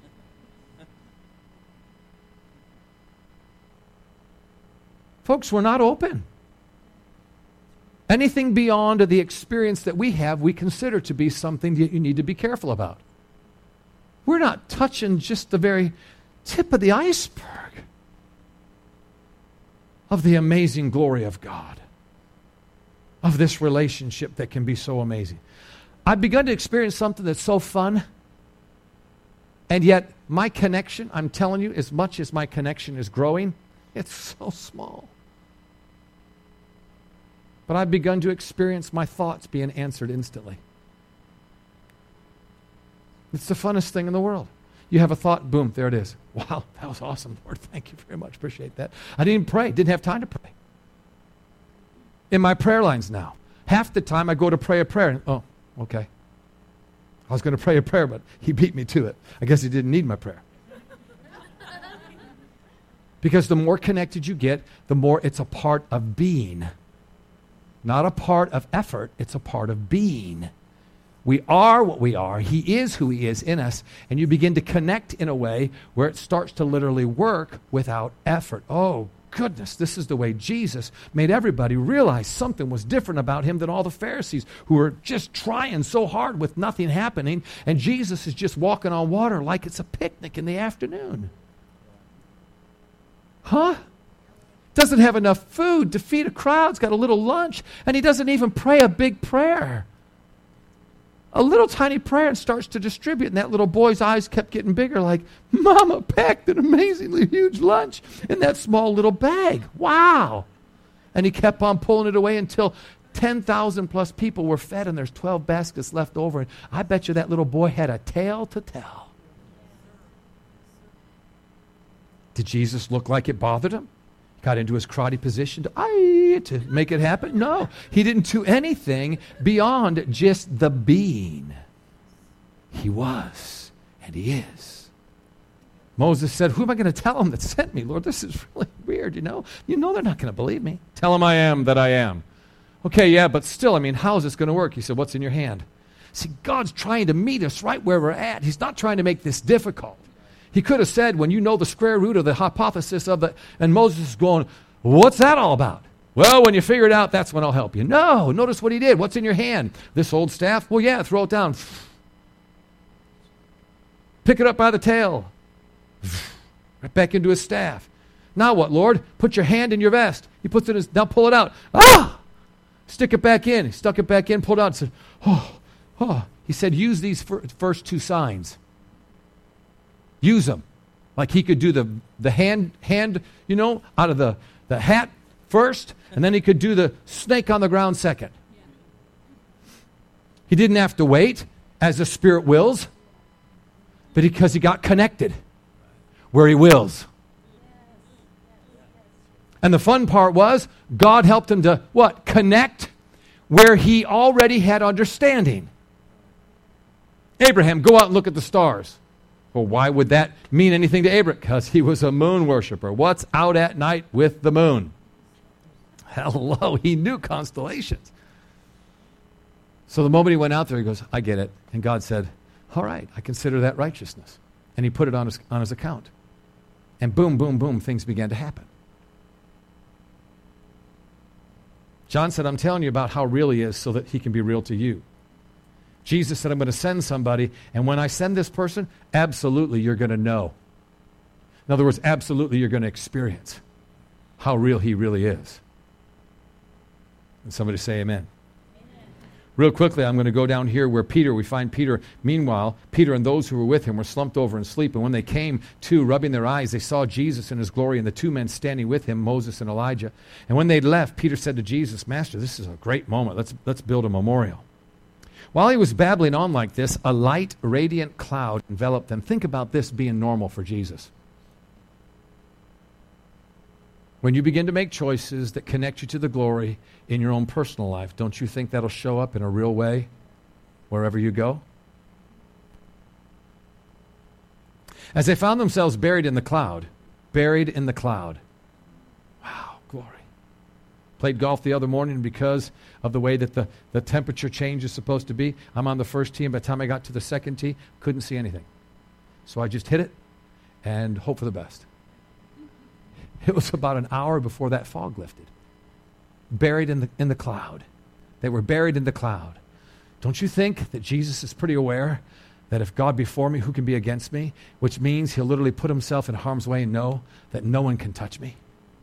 Folks, we're not open. Anything beyond the experience that we have, we consider to be something that you need to be careful about. We're not touching just the very tip of the iceberg of the amazing glory of God, of this relationship that can be so amazing. I've begun to experience something that's so fun, and yet my connection, I'm telling you, as much as my connection is growing, it's so small. But I've begun to experience my thoughts being answered instantly. It's the funnest thing in the world. You have a thought, boom, there it is. Wow, that was awesome, Lord. Thank you very much. Appreciate that. I didn't pray. Didn't have time to pray. In my prayer lines now, half the time I go to pray a prayer. And, oh, okay. I was going to pray a prayer, but he beat me to it. I guess he didn't need my prayer. Because the more connected you get, the more it's a part of being. Not a part of effort, it's a part of being. We are what we are. He is who he is in us. And you begin to connect in a way where it starts to literally work without effort. Oh, goodness, this is the way Jesus made everybody realize something was different about him than all the Pharisees who were just trying so hard with nothing happening. And Jesus is just walking on water like it's a picnic in the afternoon. Huh? Doesn't have enough food to feed a crowd. He's got a little lunch, and he doesn't even pray a big prayer. A little tiny prayer, and starts to distribute, and that little boy's eyes kept getting bigger, like, Mama packed an amazingly huge lunch in that small little bag. Wow. And he kept on pulling it away until ten thousand plus people were fed, and there's twelve baskets left over. And I bet you that little boy had a tale to tell. Did Jesus look like it bothered him? Got into his karate position to, aye, to make it happen? No, he didn't do anything beyond just the being. He was, and he is. Moses said, who am I going to tell him that sent me? Lord, this is really weird, you know. You know they're not going to believe me. Tell him I am that I am. Okay, yeah, but still, I mean, how is this going to work? He said, what's in your hand? See, God's trying to meet us right where we're at. He's not trying to make this difficult. He could have said, when you know the square root of the hypothesis of it, and Moses is going, what's that all about? Well, when you figure it out, that's when I'll help you. No, notice what he did. What's in your hand? This old staff? Well, yeah, throw it down. Pick it up by the tail. Right back into his staff. Now what, Lord? Put your hand in your vest. He puts it in his, now pull it out. Ah! Stick it back in. He stuck it back in, pulled it out, and said, oh, oh. He said, use these fir- first two signs. Use them. Like he could do the, the hand, hand, you know, out of the, the hat first, and then he could do the snake on the ground second. He didn't have to wait as the Spirit wills, but because he got connected where he wills. And the fun part was, God helped him to, what? Connect where he already had understanding. Abraham, go out and look at the stars. Well, why would that mean anything to Abraham? Because he was a moon worshiper. What's out at night with the moon? Hello, he knew constellations. So the moment he went out there, he goes, I get it. And God said, all right, I consider that righteousness. And he put it on his, on his account. And boom, boom, boom, things began to happen. John said, I'm telling you about how real he is so that he can be real to you. Jesus said, I'm going to send somebody, and when I send this person, absolutely you're going to know. In other words, absolutely you're going to experience how real he really is. And somebody say amen. Amen. Real quickly, I'm going to go down here where Peter, we find Peter. Meanwhile, Peter and those who were with him were slumped over in sleep, and when they came to, rubbing their eyes, they saw Jesus in his glory and the two men standing with him, Moses and Elijah. And when they'd left, Peter said to Jesus, Master, this is a great moment. Let's, let's build a memorial. While he was babbling on like this, a light, radiant cloud enveloped them. Think about this being normal for Jesus. When you begin to make choices that connect you to the glory in your own personal life, don't you think that'll show up in a real way wherever you go? As they found themselves buried in the cloud, buried in the cloud. Wow, glory. Played golf the other morning because of the way that the, the temperature change is supposed to be. I'm on the first tee, and by the time I got to the second tee, couldn't see anything. So I just hit it and hope for the best. It was about an hour before that fog lifted. Buried in the, in the cloud. They were buried in the cloud. Don't you think that Jesus is pretty aware that if God be for me, who can be against me? Which means he'll literally put himself in harm's way and know that no one can touch me.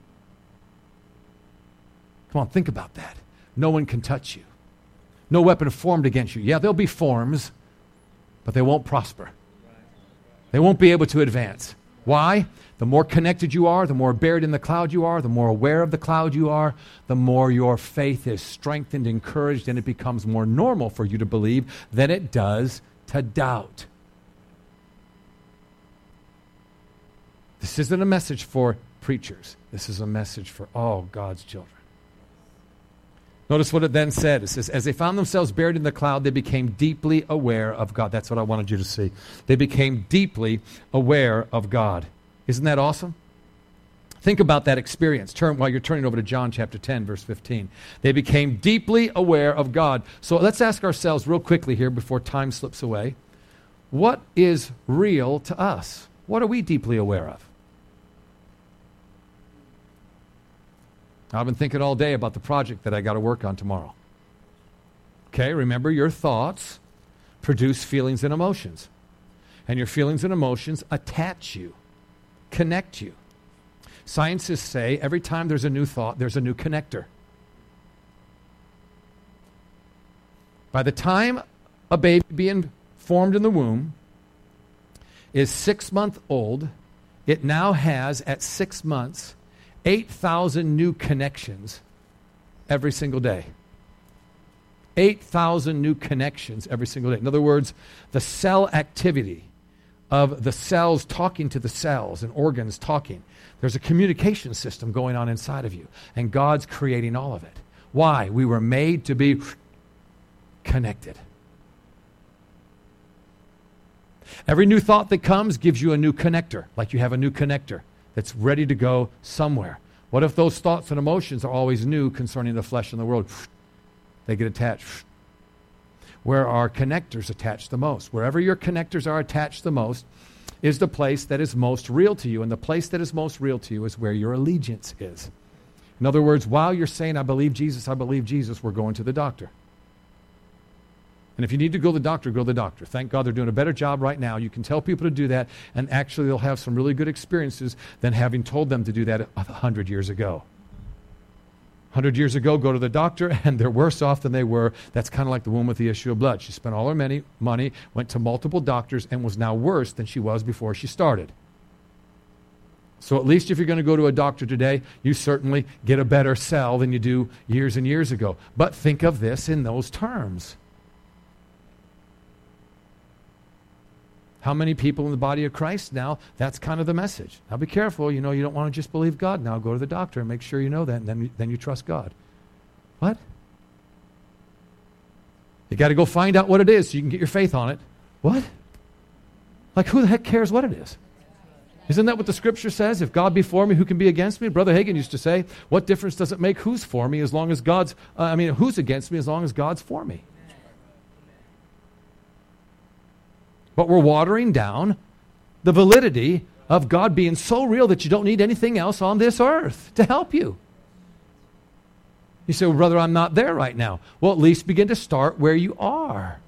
Come on, think about that. No one can touch you. No weapon formed against you. Yeah, there'll be forms, but they won't prosper. They won't be able to advance. Why? The more connected you are, the more buried in the cloud you are, the more aware of the cloud you are, the more your faith is strengthened, encouraged, and it becomes more normal for you to believe than it does to doubt. This isn't a message for preachers. This is a message for all God's children. Notice what it then said. It says, as they found themselves buried in the cloud, they became deeply aware of God. That's what I wanted you to see. They became deeply aware of God. Isn't that awesome? Think about that experience. Turn while you're turning over to John chapter ten, verse fifteen. They became deeply aware of God. So let's ask ourselves real quickly here before time slips away. What is real to us? What are we deeply aware of? I've been thinking all day about the project that I got to work on tomorrow. Okay, remember your thoughts produce feelings and emotions. And your feelings and emotions attach you, connect you. Scientists say every time there's a new thought, there's a new connector. By the time a baby being formed in the womb is six months old, it now has, at six months, eight thousand new connections every single day. eight thousand new connections every single day. In other words, the cell activity of the cells talking to the cells and organs talking. There's a communication system going on inside of you, and God's creating all of it. Why? We were made to be connected. Every new thought that comes gives you a new connector, like you have a new connector that's ready to go somewhere. What if those thoughts and emotions are always new concerning the flesh and the world? They get attached. Where are connectors attached the most? Wherever your connectors are attached the most, is the place that is most real to you. And the place that is most real to you is where your allegiance is. In other words, while you're saying, I believe Jesus, I believe Jesus, we're going to the doctor. And if you need to go to the doctor, go to the doctor. Thank God they're doing a better job right now. You can tell people to do that, and actually they'll have some really good experiences than having told them to do that a hundred years ago. A hundred years ago, go to the doctor, and they're worse off than they were. That's kind of like the woman with the issue of blood. She spent all her money, money, went to multiple doctors, and was now worse than she was before she started. So at least if you're going to go to a doctor today, you certainly get a better sell than you do years and years ago. But think of this in those terms. How many people in the body of Christ now, that's kind of the message. Now be careful, you know, you don't want to just believe God. Now go to the doctor and make sure you know that, and then you, then you trust God. What? You got to go find out what it is so you can get your faith on it. What? Like who the heck cares what it is? Isn't that what the Scripture says? If God be for me, who can be against me? Brother Hagin used to say, what difference does it make who's for me as long as God's, uh, I mean, who's against me as long as God's for me? But we're watering down the validity of God being so real that you don't need anything else on this earth to help you. You say, well, brother, I'm not there right now. Well, at least begin to start where you are.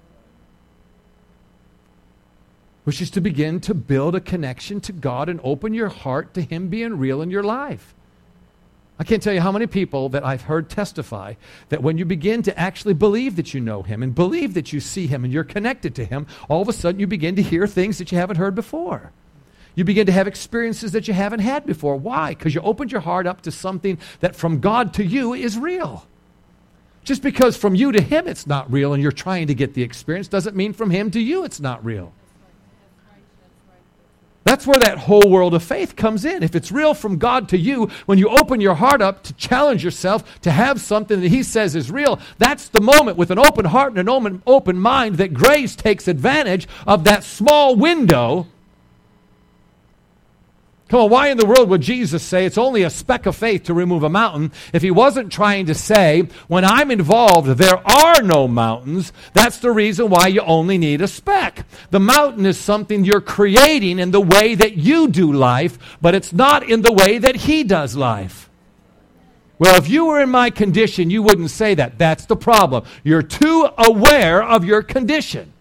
Which is to begin to build a connection to God and open your heart to Him being real in your life. I can't tell you how many people that I've heard testify that when you begin to actually believe that you know Him and believe that you see Him and you're connected to Him, all of a sudden you begin to hear things that you haven't heard before. You begin to have experiences that you haven't had before. Why? Because you opened your heart up to something that from God to you is real. Just because from you to Him it's not real and you're trying to get the experience doesn't mean from Him to you it's not real. That's where that whole world of faith comes in. If it's real from God to you, when you open your heart up to challenge yourself to have something that He says is real, that's the moment with an open heart and an open mind that grace takes advantage of that small window. Come on, why in the world would Jesus say it's only a speck of faith to remove a mountain if He wasn't trying to say, when I'm involved, there are no mountains. That's the reason why you only need a speck. The mountain is something you're creating in the way that you do life, but it's not in the way that He does life. Well, if you were in my condition, you wouldn't say that. That's the problem. You're too aware of your condition.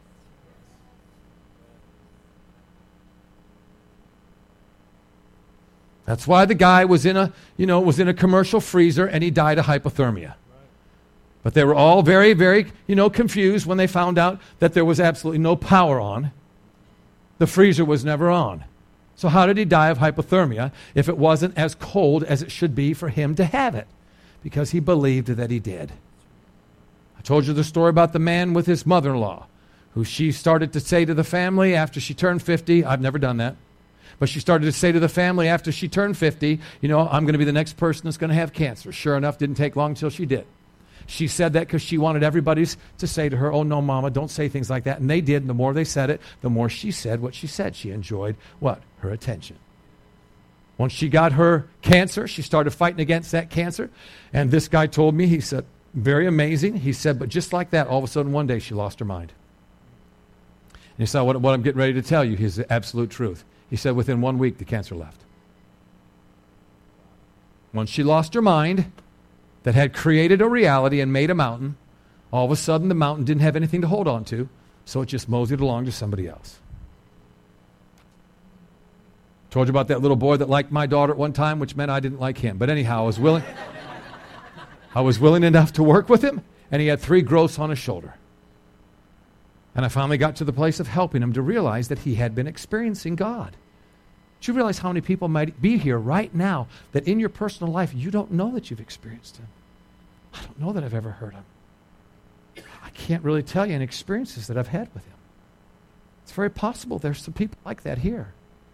That's why the guy was in a, you know, was in a commercial freezer and he died of hypothermia. But they were all very, very, you know, confused when they found out that there was absolutely no power on. The freezer was never on. So how did he die of hypothermia if it wasn't as cold as it should be for him to have it? Because he believed that he did. I told you the story about the man with his mother-in-law, who she started to say to the family after she turned fifty, I've never done that. But she started to say to the family after she turned fifty, you know, I'm going to be the next person that's going to have cancer. Sure enough, didn't take long until she did. She said that because she wanted everybody to say to her, oh, no, Mama, don't say things like that. And they did. And the more they said it, the more she said what she said. She enjoyed what? Her attention. Once she got her cancer, she started fighting against that cancer. And this guy told me, he said, very amazing. He said, but just like that, all of a sudden one day she lost her mind. And he said, what, what I'm getting ready to tell you is the absolute truth. He said within one week the cancer left. Once she lost her mind that had created a reality and made a mountain, all of a sudden the mountain didn't have anything to hold on to, so it just moseyed along to somebody else. Told you about that little boy that liked my daughter at one time, which meant I didn't like him. But anyhow, I was willing, I was willing enough to work with him, and he had three growths on his shoulder. And I finally got to the place of helping him to realize that he had been experiencing God. Do you realize how many people might be here right now that in your personal life you don't know that you've experienced Him? I don't know that I've ever heard Him. I can't really tell you any experiences that I've had with Him. It's very possible there's some people like that here.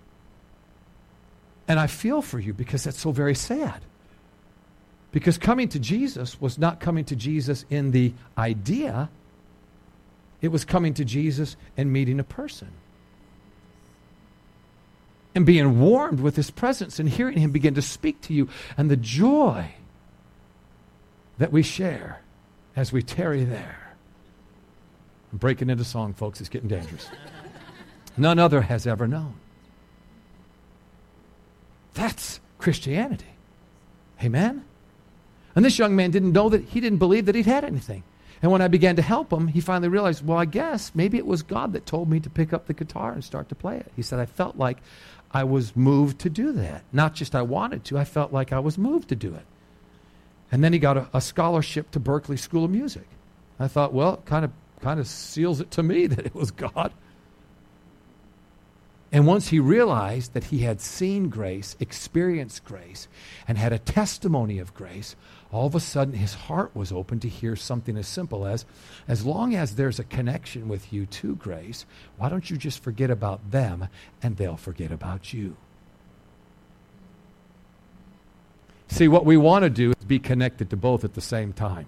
And I feel for you because that's so very sad. Because coming to Jesus was not coming to Jesus in the idea. It was coming to Jesus and meeting a person. And being warmed with His presence and hearing Him begin to speak to you. And the joy that we share as we tarry there. I'm breaking into song, folks. It's getting dangerous. none other has ever known. That's Christianity. Amen? And this young man didn't know that, he didn't believe that he'd had anything. And when I began to help him, he finally realized, well, I guess maybe it was God that told me to pick up the guitar and start to play it. He said, I felt like I was moved to do that. Not just I wanted to, I felt like I was moved to do it. And then he got a, a scholarship to Berklee School of Music. I thought, well, it kind of kind of seals it to me that it was God. And once he realized that he had seen grace, experienced grace, and had a testimony of grace, all of a sudden his heart was open to hear something as simple as, as long as there's a connection with you to grace, why don't you just forget about them and they'll forget about you? See, what we want to do is be connected to both at the same time.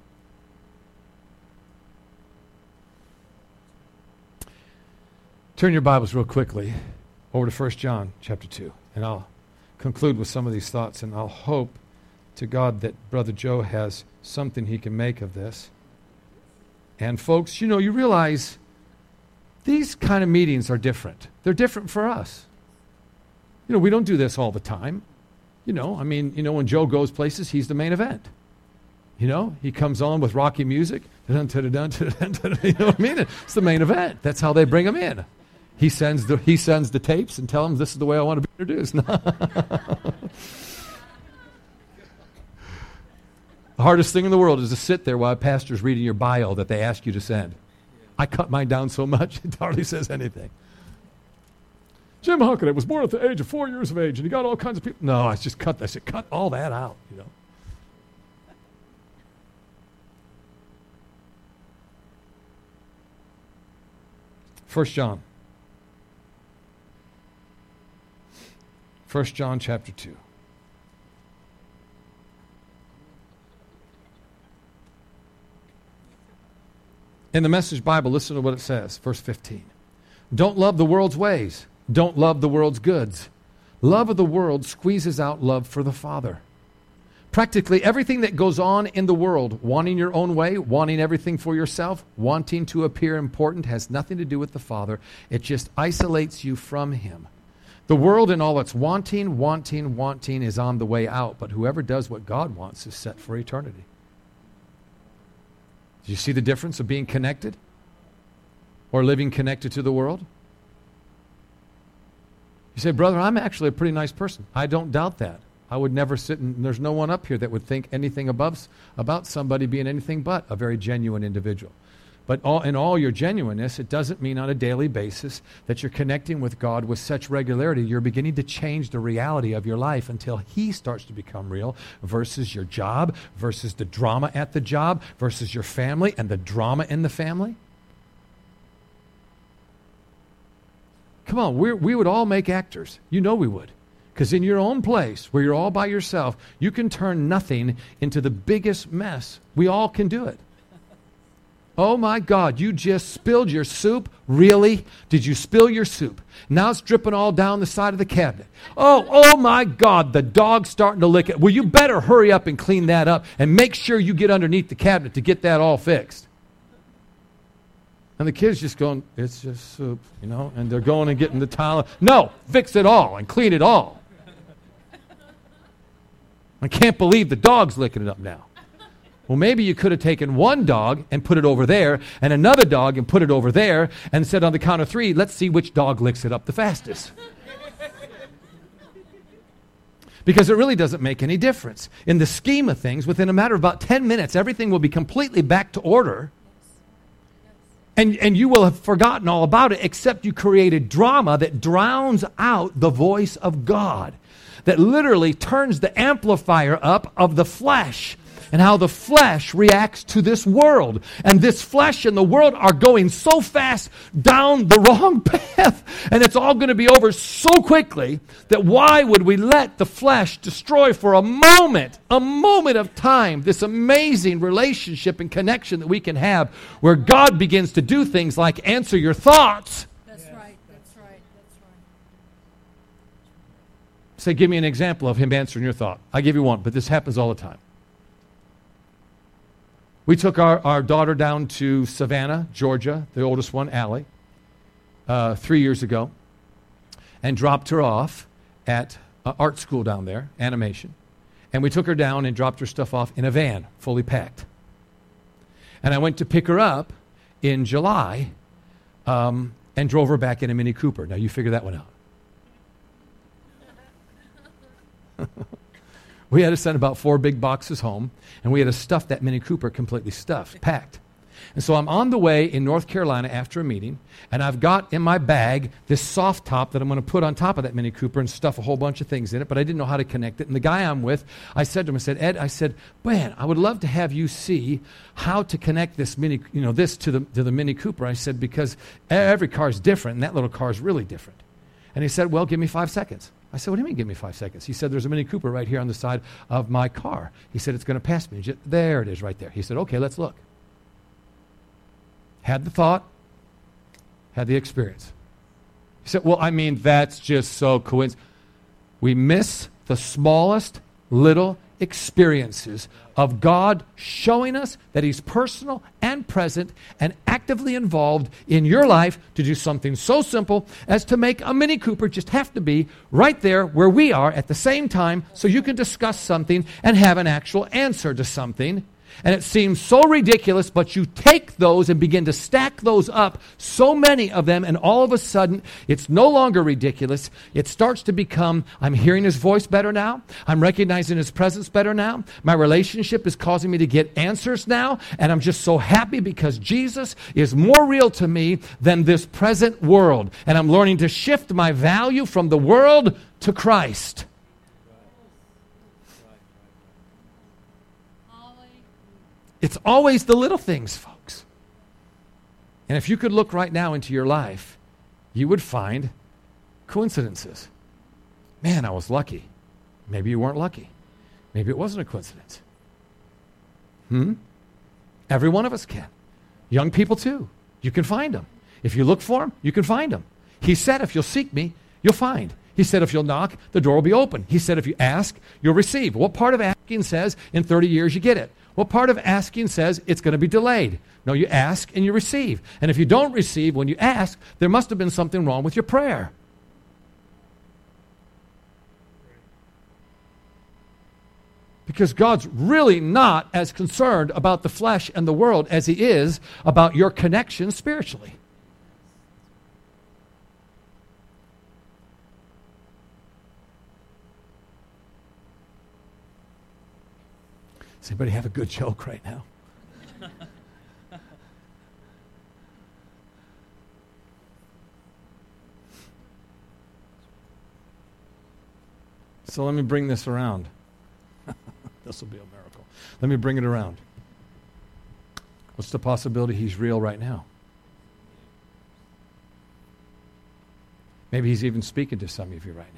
Turn your Bibles real quickly over to First John chapter two, and I'll conclude with some of these thoughts, and I'll hope to God that Brother Joe has something he can make of this. And folks, you know, you realize these kind of meetings are different. They're different for us. You know, we don't do this all the time. You know, I mean, you know, when Joe goes places, he's the main event. You know, he comes on with rocky music. Dun, dun, dun, dun, dun, dun, you know what I mean? It's the main event. That's how they bring him in. He sends the he sends the tapes and tell them this is the way I want to be introduced. The hardest thing in the world is to sit there while a pastor's reading your bio that they ask you to send. I cut mine down so much it hardly says anything. Jim Huckett was born at the age of four years of age, and he got all kinds of people. No, I just cut. I said, cut all that out. You know. First John. First John chapter two. In the Message Bible, listen to what it says, verse fifteen. Don't love the world's ways. Don't love the world's goods. Love of the world squeezes out love for the Father. Practically everything that goes on in the world, wanting your own way, wanting everything for yourself, wanting to appear important, has nothing to do with the Father. It just isolates you from Him. The world in all its wanting, wanting, wanting is on the way out, but whoever does what God wants is set for eternity. Do you see the difference of being connected or living connected to the world? You say, brother, I'm actually a pretty nice person. I don't doubt that. I would never sit and there's no one up here that would think anything above, about somebody being anything but a very genuine individual. But all, in all your genuineness, it doesn't mean on a daily basis that you're connecting with God with such regularity. You're beginning to change the reality of your life until He starts to become real versus your job, versus the drama at the job, versus your family and the drama in the family. Come on, we're, we would all make actors. You know we would. Because in your own place, where you're all by yourself, you can turn nothing into the biggest mess. We all can do it. Oh my God, you just spilled your soup? Really? Did you spill your soup? Now it's dripping all down the side of the cabinet. Oh, oh my God, the dog's starting to lick it. Well, you better hurry up and clean that up and make sure you get underneath the cabinet to get that all fixed. And the kid's just going, it's just soup, you know, and they're going and getting the towel. No, fix it all and clean it all. I can't believe the dog's licking it up now. Well, maybe you could have taken one dog and put it over there, and another dog and put it over there, and said on the count of three, let's see which dog licks it up the fastest. Because it really doesn't make any difference. In the scheme of things, within a matter of about ten minutes, everything will be completely back to order. And, and you will have forgotten all about it, except you created drama that drowns out the voice of God, that literally turns the amplifier up of the flesh and how the flesh reacts to this world. And this flesh and the world are going so fast down the wrong path, and it's all going to be over so quickly that why would we let the flesh destroy for a moment, a moment of time, this amazing relationship and connection that we can have where God begins to do things like answer your thoughts. That's right, that's right, that's right. Say, give me an example of Him answering your thought. I give you one, but this happens all the time. We took our, our daughter down to Savannah, Georgia, the oldest one, Allie. uh, three years ago and dropped her off at uh, art school down there, animation. And we took her down and dropped her stuff off in a van, fully packed. And I went to pick her up in July um, and drove her back in a Mini Cooper. Now, you figure that one out. We had to send about four big boxes home, and we had to stuff that Mini Cooper completely stuffed, packed. And so I'm on the way in North Carolina after a meeting, and I've got in my bag this soft top that I'm going to put on top of that Mini Cooper and stuff a whole bunch of things in it, but I didn't know how to connect it. And the guy I'm with, I said to him, I said, Ed, I said, man, I would love to have you see how to connect this Mini, you know, this to the to the Mini Cooper. I said, because every car is different, and that little car is really different. And he said, well, give me five seconds. I said, what do you mean give me five seconds? He said, there's a Mini Cooper right here on the side of my car. He said, it's going to pass me. Just, there it is right there. He said, okay, let's look. Had the thought, had the experience. He said, well, I mean, that's just so coincidental. We miss the smallest little experiences of God showing us that He's personal and present and actively involved in your life to do something so simple as to make a Mini Cooper just have to be right there where we are at the same time so you can discuss something and have an actual answer to something. And it seems so ridiculous, but you take those and begin to stack those up, so many of them, and all of a sudden, it's no longer ridiculous. It starts to become, I'm hearing His voice better now. I'm recognizing His presence better now. My relationship is causing me to get answers now, and I'm just so happy because Jesus is more real to me than this present world. And I'm learning to shift my value from the world to Christ. It's always the little things, folks. And if you could look right now into your life, you would find coincidences. Man, I was lucky. Maybe you weren't lucky. Maybe it wasn't a coincidence. Hmm? Every one of us can. Young people too. You can find them. If you look for them, you can find them. He said, if you'll seek me, you'll find. He said, if you'll knock, the door will be open. He said, if you ask, you'll receive. What part of asking says in thirty years you get it? What part of asking says it's going to be delayed? No, you ask and you receive. And if you don't receive when you ask, there must have been something wrong with your prayer. Because God's really not as concerned about the flesh and the world as He is about your connection spiritually. Does anybody have a good joke right now? So let me bring this around. This will be a miracle. Let me bring it around. What's the possibility He's real right now? Maybe He's even speaking to some of you right now.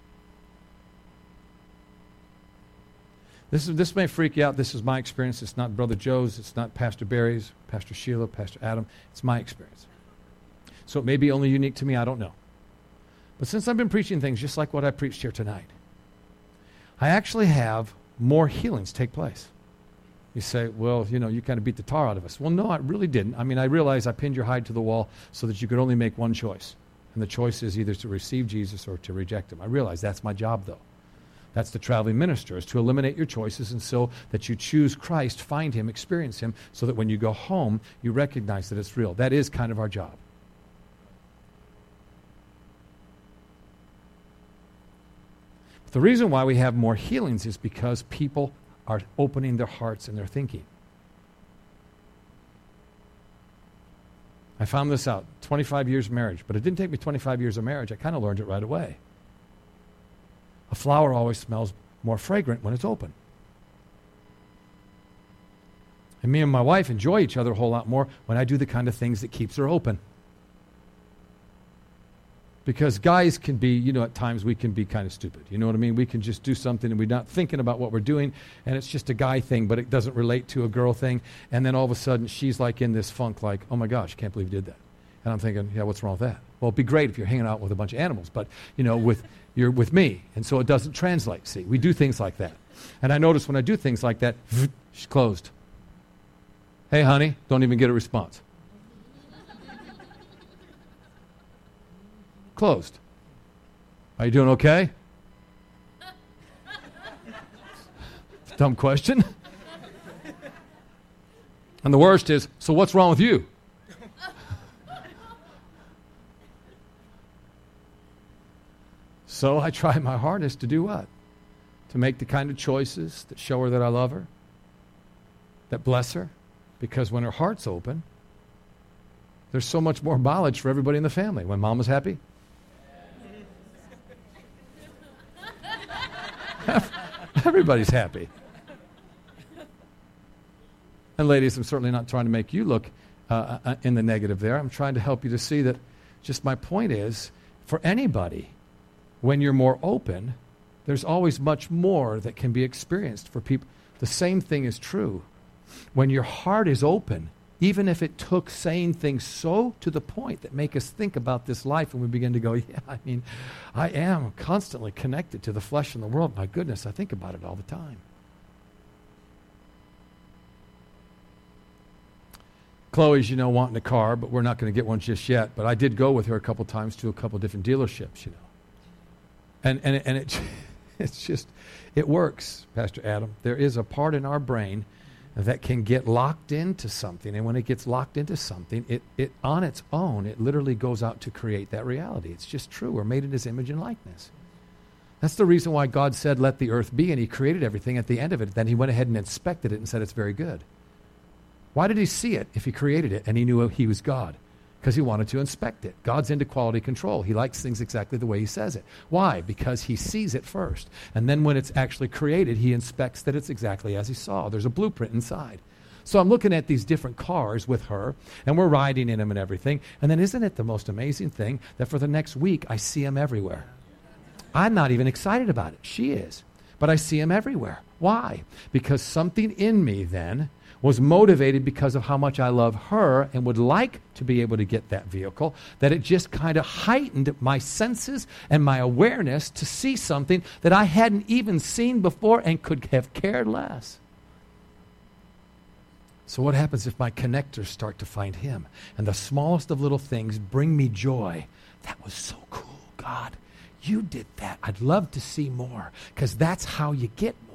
This is, this may freak you out. This is my experience. It's not Brother Joe's. It's not Pastor Barry's, Pastor Sheila, Pastor Adam. It's my experience. So it may be only unique to me. I don't know. But since I've been preaching things just like what I preached here tonight, I actually have more healings take place. You say, well, you know, you kind of beat the tar out of us. Well, no, I really didn't. I mean, I realize I pinned your hide to the wall so that you could only make one choice. And the choice is either to receive Jesus or to reject Him. I realize that's my job, though. That's the traveling minister, is to eliminate your choices and so that you choose Christ, find Him, experience Him, so that when you go home, you recognize that it's real. That is kind of our job. But the reason why we have more healings is because people are opening their hearts and their thinking. I found this out, twenty-five years of marriage, but it didn't take me twenty-five years of marriage. I kind of learned it right away. A flower always smells more fragrant when it's open. And me and my wife enjoy each other a whole lot more when I do the kind of things that keeps her open. Because guys can be, you know, at times we can be kind of stupid. You know what I mean? We can just do something and we're not thinking about what we're doing, and it's just a guy thing, but it doesn't relate to a girl thing. And then all of a sudden she's like in this funk like, oh my gosh, I can't believe you did that. And I'm thinking, yeah, what's wrong with that? Well, it'd be great if you're hanging out with a bunch of animals, but, you know, with you're with me. And so it doesn't translate, see. We do things like that. And I notice when I do things like that, she's closed. Hey, honey, don't even get a response. Closed. Are you doing okay? Dumb question. And the worst is, so what's wrong with you? So I try my hardest to do what? To make the kind of choices that show her that I love her, that bless her, because when her heart's open, there's so much more mileage for everybody in the family. When mom was happy, everybody's happy. And ladies, I'm certainly not trying to make you look uh, uh, in the negative there. I'm trying to help you to see that just my point is, for anybody, when you're more open, there's always much more that can be experienced for people. The same thing is true. When your heart is open, even if it took saying things so to the point that make us think about this life and we begin to go, yeah, I mean, I am constantly connected to the flesh and the world. My goodness, I think about it all the time. Chloe's, you know, wanting a car, but we're not going to get one just yet. But I did go with her a couple times to a couple different dealerships, you know. And and and it, it's just, it works, Pastor Adam. There is a part in our brain that can get locked into something. And when it gets locked into something, it, it on its own, it literally goes out to create that reality. It's just true. We're made in his image and likeness. That's the reason why God said, let the earth be, and he created everything. At the end of it, then he went ahead and inspected it and said it's very good. Why did he see it if he created it and he knew he was God? Because he wanted to inspect it. God's into quality control. He likes things exactly the way he says it. Why? Because he sees it first. And then when it's actually created, he inspects that it's exactly as he saw. There's a blueprint inside. So I'm looking at these different cars with her, and we're riding in them and everything. And then isn't it the most amazing thing that for the next week, I see them everywhere? I'm not even excited about it. She is. But I see them everywhere. Why? Because something in me then was motivated because of how much I love her and would like to be able to get that vehicle, that it just kind of heightened my senses and my awareness to see something that I hadn't even seen before and could have cared less. So what happens if my connectors start to find him? And the smallest of little things bring me joy. That was so cool, God. You did that. I'd love to see more, because that's how you get more.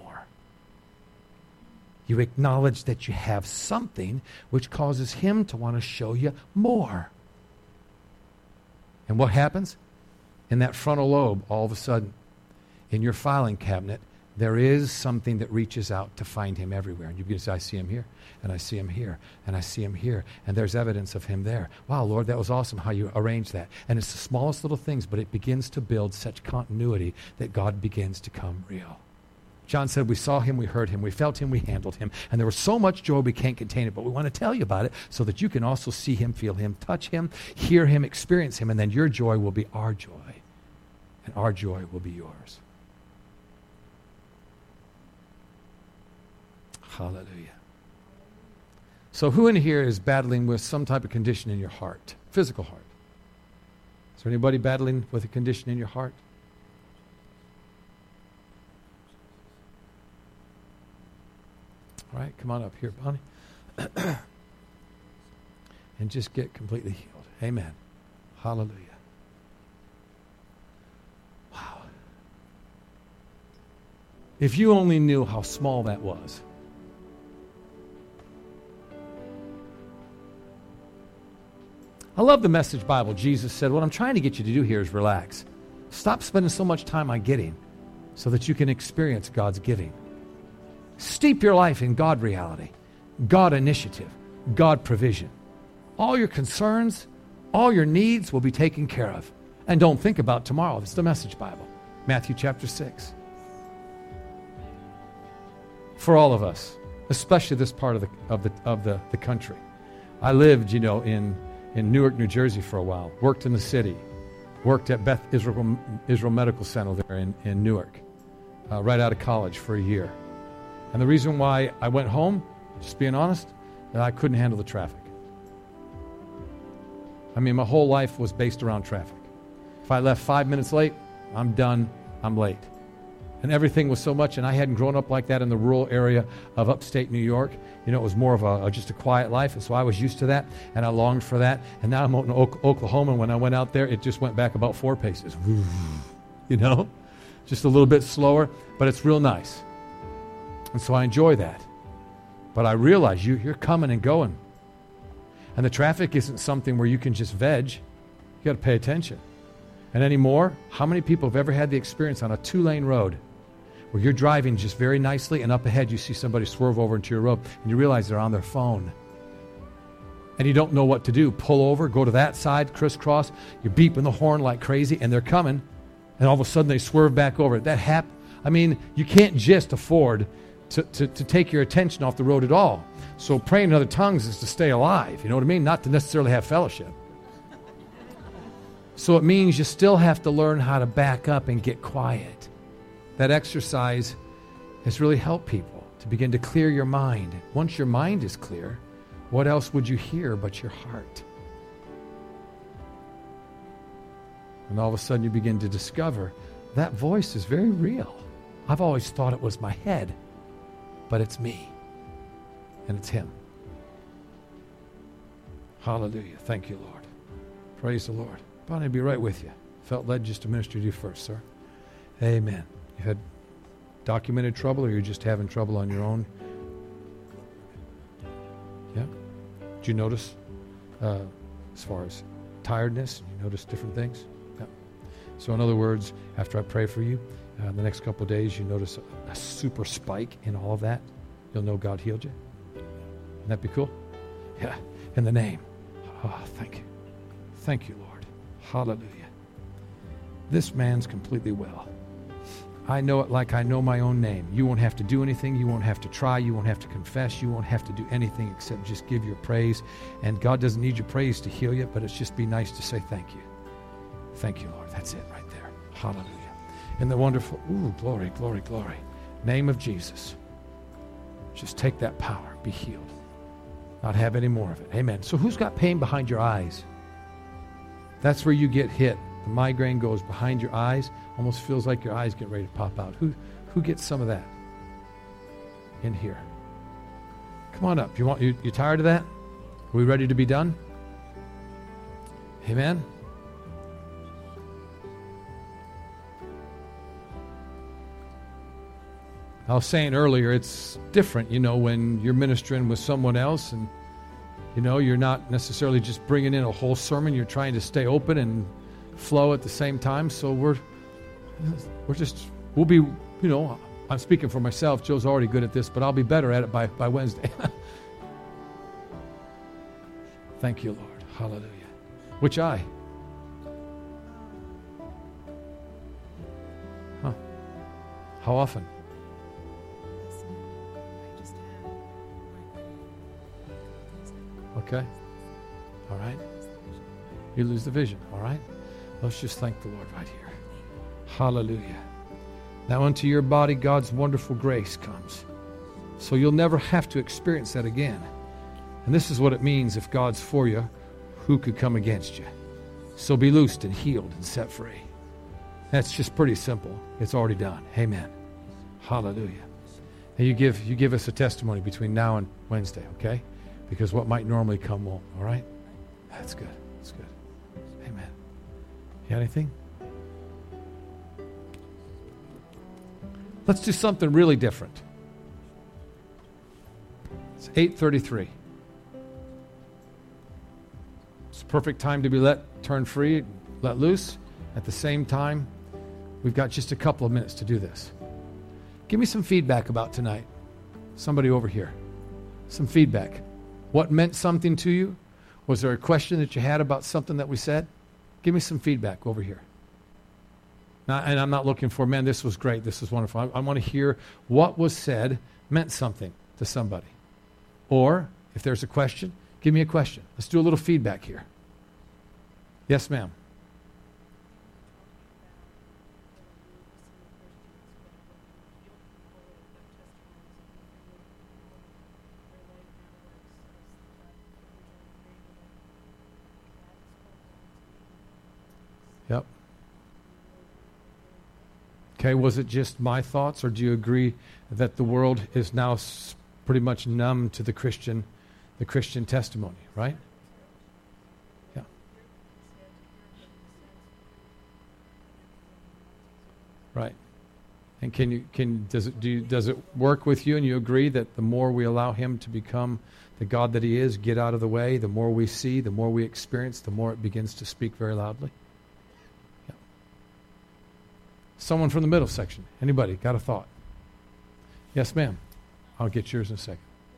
You acknowledge that you have something which causes him to want to show you more. And what happens? In that frontal lobe, all of a sudden, in your filing cabinet, there is something that reaches out to find him everywhere. And you begin to say, I see him here, and I see him here, and I see him here, and there's evidence of him there. Wow, Lord, that was awesome how you arranged that. And it's the smallest little things, but it begins to build such continuity that God begins to come real. John said, we saw him, we heard him, we felt him, we handled him. And there was so much joy we can't contain it, but we want to tell you about it so that you can also see him, feel him, touch him, hear him, experience him, and then your joy will be our joy, and our joy will be yours. Hallelujah. So who in here is battling with some type of condition in your heart? Physical heart. Is there anybody battling with a condition in your heart? All right, come on up here, Bonnie. And just get completely healed. Amen. Hallelujah. Wow. If you only knew how small that was. I love the Message Bible. Jesus said, what I'm trying to get you to do here is relax. Stop spending so much time on getting so that you can experience God's giving. Steep your life in God reality, God initiative, God provision. All your concerns, all your needs will be taken care of. And don't think about tomorrow. It's the Message Bible. Matthew chapter six. For all of us, especially this part of the of the of the, the country. I lived, you know, in, in Newark, New Jersey for a while. Worked in the city. Worked at Beth Israel, Israel Medical Center there in, in Newark. Uh, right out of college for a year. And the reason why I went home, just being honest, that I couldn't handle the traffic. I mean, my whole life was based around traffic. If I left five minutes late, I'm done, I'm late. And everything was so much, and I hadn't grown up like that in the rural area of upstate New York. You know, it was more of a, a just a quiet life, and so I was used to that, and I longed for that. And now I'm out in o- Oklahoma, and when I went out there, it just went back about four paces. You know, just a little bit slower, but it's real nice. And so I enjoy that. But I realize you, you're coming and going. And the traffic isn't something where you can just veg. You got to pay attention. And anymore, how many people have ever had the experience on a two-lane road where you're driving just very nicely and up ahead you see somebody swerve over into your road and you realize they're on their phone. And you don't know what to do. Pull over, go to that side, crisscross. You're beeping the horn like crazy and they're coming. And all of a sudden they swerve back over. That hap- I mean, you can't just afford to, to, to take your attention off the road at all. So praying in other tongues is to stay alive. You know what I mean? Not to necessarily have fellowship. So it means you still have to learn how to back up and get quiet. That exercise has really helped people to begin to clear your mind. Once your mind is clear, what else would you hear but your heart? And all of a sudden you begin to discover that voice is very real. I've always thought it was my head, but it's me. And it's Him. Hallelujah. Thank you, Lord. Praise the Lord. Bonnie, I'll be right with you. Felt led just to minister to you first, sir. Amen. You had documented trouble, or you're just having trouble on your own? Yeah. Did you notice, uh, as far as tiredness, you notice different things? Yeah. So in other words, after I pray for you, uh, the next couple of days, you notice a, a super spike in all of that, you'll know God healed you. Wouldn't that be cool? Yeah. In the name. Oh, thank you. Thank you, Lord. Hallelujah. This man's completely well. I know it like I know my own name. You won't have to do anything. You won't have to try. You won't have to confess. You won't have to do anything except just give your praise. And God doesn't need your praise to heal you, but it's just be nice to say thank you. Thank you, Lord. That's it right there. Hallelujah. In the wonderful, ooh, glory, glory, glory, name of Jesus. Just take that power. Be healed. Not have any more of it. Amen. So who's got pain behind your eyes? That's where you get hit. The migraine goes behind your eyes. Almost feels like your eyes get ready to pop out. Who who gets some of that in here? Come on up. You want you you tired of that? Are we ready to be done? Amen. I was saying earlier, it's different, you know, when you're ministering with someone else and, you know, you're not necessarily just bringing in a whole sermon. You're trying to stay open and flow at the same time. So we're, we're just, we'll be, you know, I'm speaking for myself. Joe's already good at this, but I'll be better at it by, by Wednesday. Thank you, Lord. Hallelujah. Which eye? Huh. How often? Okay. All right. You lose the vision. All right. Let's just thank the Lord right here. Hallelujah. Now unto your body God's wonderful grace comes. So you'll never have to experience that again. And this is what it means: if God's for you, who could come against you? So be loosed and healed and set free. That's just pretty simple. It's already done. Amen. Hallelujah. And you give you give us a testimony between now and Wednesday, okay? Because what might normally come won't, all right? That's good. That's good. Amen. You got anything? Let's do something really different. It's eight thirty-three. It's a perfect time to be let turn free, let loose. At the same time, we've got just a couple of minutes to do this. Give me some feedback about tonight. Somebody over here. Some feedback. What meant something to you? Was there a question that you had about something that we said? Give me some feedback over here. Now, and I'm not looking for, man, this was great, this was wonderful. I, I want to hear what was said meant something to somebody. Or, if there's a question, give me a question. Let's do a little feedback here. Yes, ma'am. Yep. Okay, was it just my thoughts, or do you agree that the world is now s- pretty much numb to the Christian, the Christian testimony, right? Yeah. Right. And can you can does it do you, does it work with you, and you agree that the more we allow him to become the God that he is, get out of the way, the more we see, the more we experience, the more it begins to speak very loudly? Yeah. Someone from the middle section. Anybody got a thought? Yes, ma'am. I'll get yours in a second.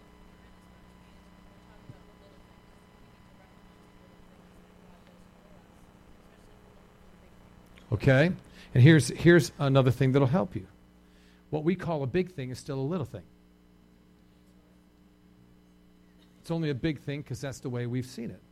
Okay? And here's here's another thing that'll help you. What we call a big thing is still a little thing. It's only a big thing because that's the way we've seen it.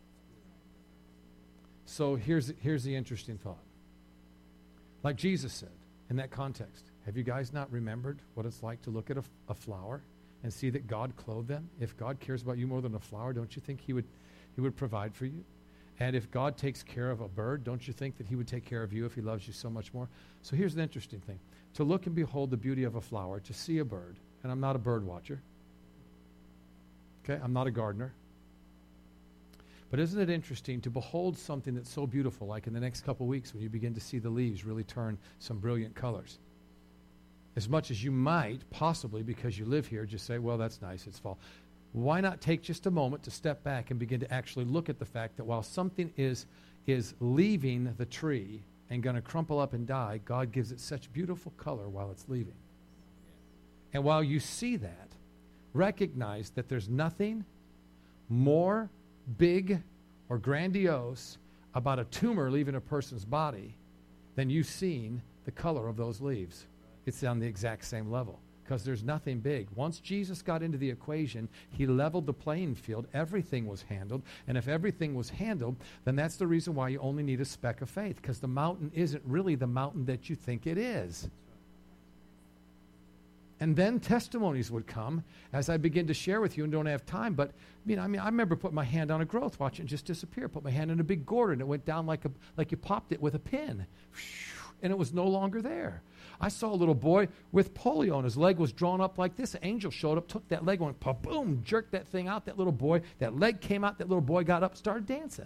So here's here's the interesting thought. Like Jesus said in that context, have you guys not remembered what it's like to look at a, a flower and see that God clothed them? If God cares about you more than a flower, don't you think he would he would provide for you? And if God takes care of a bird, don't you think that he would take care of you if he loves you so much more? So here's the interesting thing. To look and behold the beauty of a flower, to see a bird, and I'm not a bird watcher. Okay, I'm not a gardener. But isn't it interesting to behold something that's so beautiful, like in the next couple weeks when you begin to see the leaves really turn some brilliant colors? As much as you might, possibly because you live here, just say, well, that's nice, it's fall. Why not take just a moment to step back and begin to actually look at the fact that while something is, is leaving the tree and going to crumple up and die, God gives it such beautiful color while it's leaving. And while you see that, recognize that there's nothing more big or grandiose about a tumor leaving a person's body than you seeing the color of those leaves. It's on the exact same level because there's nothing big. Once Jesus got into the equation, he leveled the playing field. Everything was handled. And if everything was handled, then that's the reason why you only need a speck of faith, because the mountain isn't really the mountain that you think it is. And then testimonies would come as I begin to share with you, and don't have time. But I mean, I mean, I remember putting my hand on a growth, watching it just disappear. Put my hand in a big gourd, and it went down like a like you popped it with a pin, and it was no longer there. I saw a little boy with polio, and his leg was drawn up like this. An angel showed up, took that leg, went boom, jerked that thing out. That little boy, that leg came out. That little boy got up, started dancing.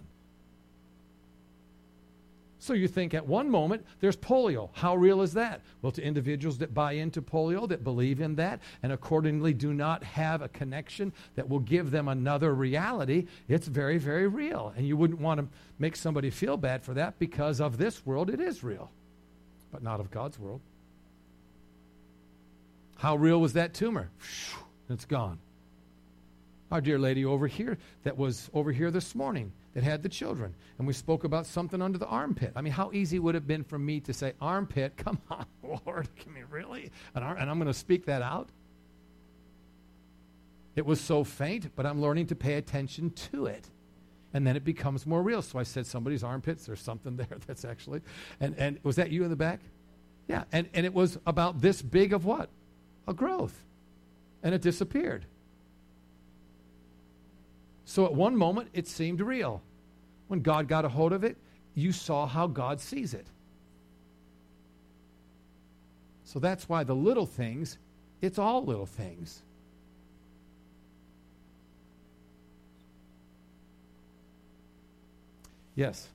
So you think at one moment, there's polio. How real is that? Well, to individuals that buy into polio, that believe in that, and accordingly do not have a connection that will give them another reality, it's very, very real. And you wouldn't want to make somebody feel bad for that, because of this world, it is real, but not of God's world. How real was that tumor? It's gone. Our dear lady over here that was over here this morning that had the children, and we spoke about something under the armpit. I mean, how easy would it have been for me to say, armpit, come on, Lord, I mean, really? And, ar- and I'm going to speak that out? It was so faint, but I'm learning to pay attention to it. And then it becomes more real. So I said, somebody's armpits, there's something there that's actually, and, and was that you in the back? Yeah, and, and it was about this big of what? A growth. And it disappeared. So at one moment, it seemed real. When God got a hold of it, you saw how God sees it. So that's why the little things, it's all little things. Yes.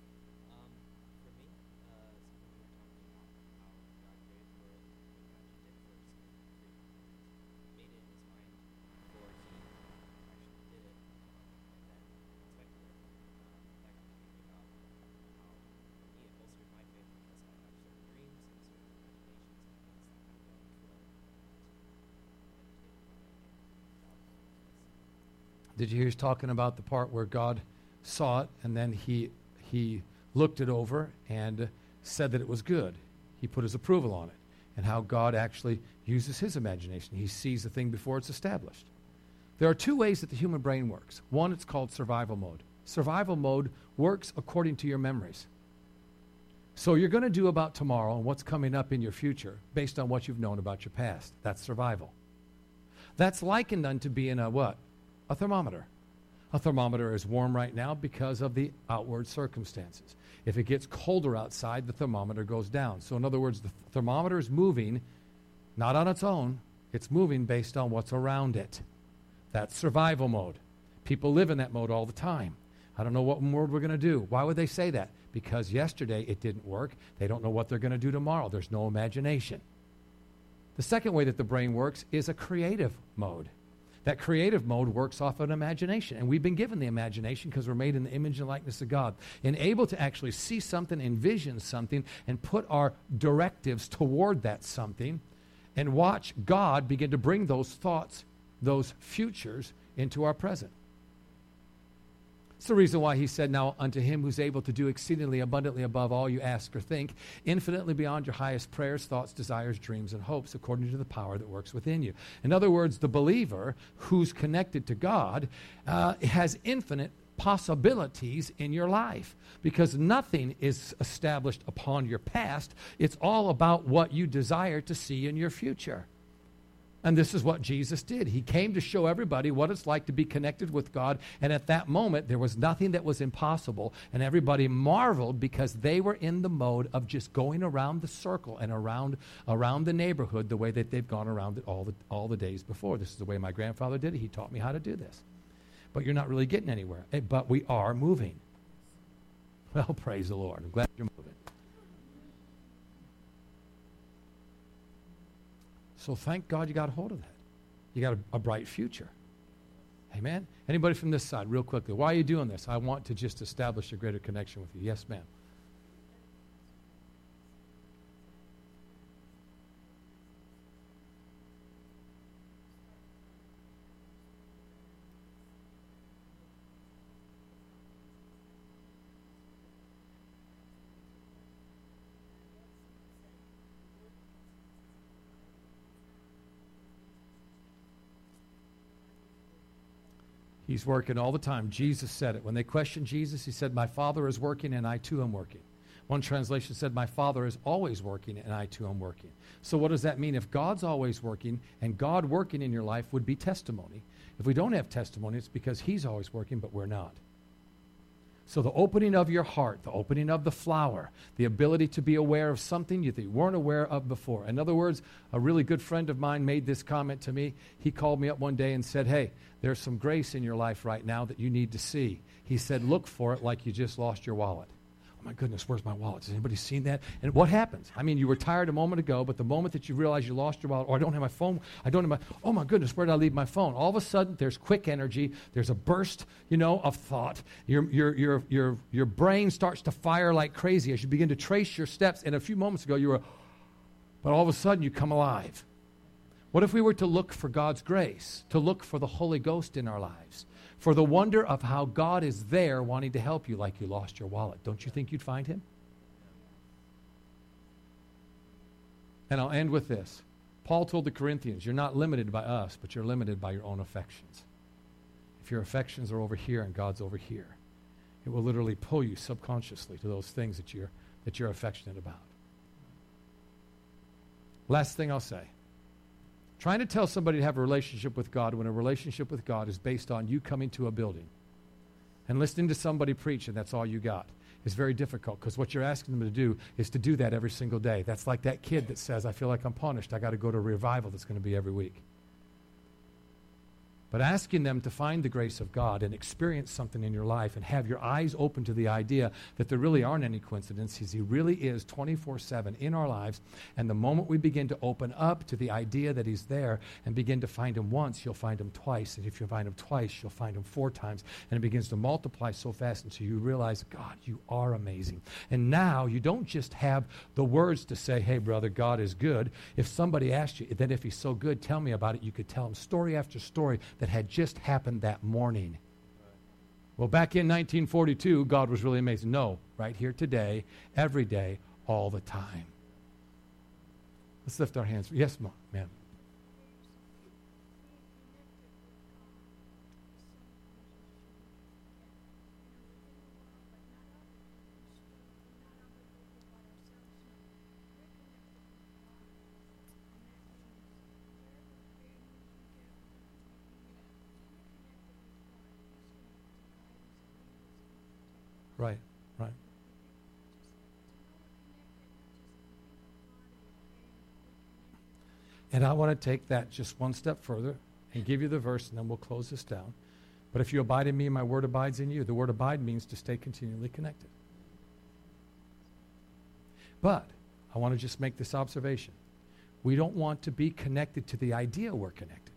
Did you hear us talking about the part where God saw it and then he he looked it over and said that it was good? He put his approval on it, and how God actually uses his imagination. He sees the thing before it's established. There are two ways that the human brain works. One, it's called survival mode. Survival mode works according to your memories. So you're going to do about tomorrow and what's coming up in your future based on what you've known about your past. That's survival. That's likened unto being a what? A thermometer. A thermometer is warm right now because of the outward circumstances. If it gets colder outside, the thermometer goes down. So in other words, the thermometer is moving, not on its own. It's moving based on what's around it. That's survival mode. People live in that mode all the time. I don't know what word we're going to do. Why would they say that? Because yesterday it didn't work. They don't know what they're going to do tomorrow. There's no imagination. The second way that the brain works is a creative mode. That creative mode works off an imagination. And we've been given the imagination because we're made in the image and likeness of God. And able to actually see something, envision something, and put our directives toward that something, and watch God begin to bring those thoughts, those futures, into our present. It's the reason why he said, now unto him who's able to do exceedingly abundantly above all you ask or think, infinitely beyond your highest prayers, thoughts, desires, dreams, and hopes, according to the power that works within you. In other words, the believer who's connected to God uh, has infinite possibilities in your life, because nothing is established upon your past. It's all about what you desire to see in your future. And this is what Jesus did. He came to show everybody what it's like to be connected with God. And at that moment, there was nothing that was impossible. And everybody marveled because they were in the mode of just going around the circle and around around the neighborhood the way that they've gone around it all the, all the days before. This is the way my grandfather did it. He taught me how to do this. But you're not really getting anywhere. Eh, But we are moving. Well, praise the Lord. I'm glad you're moving. So thank God you got a hold of that. You got a, a bright future. Amen? Anybody from this side, real quickly. Why are you doing this? I want to just establish a greater connection with you. Yes, ma'am. He's working all the time. Jesus said it. When they questioned Jesus, he said, my Father is working and I too am working. One translation said, my Father is always working and I too am working. So what does that mean? If God's always working and God working in your life would be testimony. If we don't have testimony, it's because he's always working, but we're not. So the opening of your heart, the opening of the flower, the ability to be aware of something you that you weren't aware of before. In other words, a really good friend of mine made this comment to me. He called me up one day and said, hey, there's some grace in your life right now that you need to see. He said, look for it like you just lost your wallet. Oh my goodness, where's my wallet? Has anybody seen that? And what happens? I mean, you were tired a moment ago, but the moment that you realize you lost your wallet, or I don't have my phone, I don't have my, oh my goodness, where did I leave my phone? All of a sudden, there's quick energy. There's a burst, you know, of thought. Your, your, your, your, your brain starts to fire like crazy as you begin to trace your steps. And a few moments ago, you were, but all of a sudden, you come alive. What if we were to look for God's grace, to look for the Holy Ghost in our lives, for the wonder of how God is there wanting to help you like you lost your wallet? Don't you think you'd find him? And I'll end with this. Paul told the Corinthians, you're not limited by us, but you're limited by your own affections. If your affections are over here and God's over here, it will literally pull you subconsciously to those things that you're, that you're affectionate about. Last thing I'll say. Trying to tell somebody to have a relationship with God when a relationship with God is based on you coming to a building and listening to somebody preach and that's all you got is very difficult, because what you're asking them to do is to do that every single day. That's like that kid that says, I feel like I'm punished. I got to go to a revival that's going to be every week. But asking them to find the grace of God and experience something in your life and have your eyes open to the idea that there really aren't any coincidences. He really is twenty-four seven in our lives. And the moment we begin to open up to the idea that he's there and begin to find him once, you'll find him twice. And if you find him twice, you'll find him four times. And it begins to multiply so fast until you realize, God, you are amazing. And now you don't just have the words to say, hey, brother, God is good. If somebody asked you, then if he's so good, tell me about it. You could tell them story after story that had just happened that morning. Well, back in nineteen forty-two, God was really amazing. No, right here today, every day, all the time. Let's lift our hands. Yes, ma'am. Right, right. And I want to take that just one step further and give you the verse, and then we'll close this down. But if you abide in me, my word abides in you. The word abide means to stay continually connected. But I want to just make this observation. We don't want to be connected to the idea we're connected.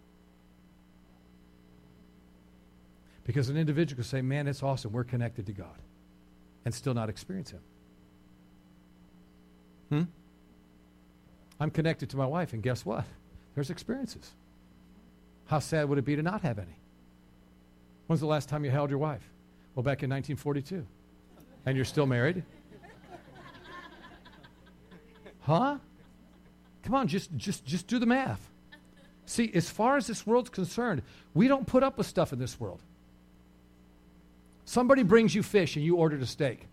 Because an individual could say, man, it's awesome, we're connected to God, and still not experience Him. Hmm? I'm connected to my wife, and guess what? There's experiences. How sad would it be to not have any? When's the last time you held your wife? Well, back in nineteen forty-two. And you're still married? Huh? Come on, just, just, just do the math. See, as far as this world's concerned, we don't put up with stuff in this world. Somebody brings you fish and you ordered a steak.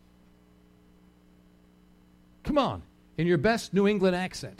Come on, in your best New England accent.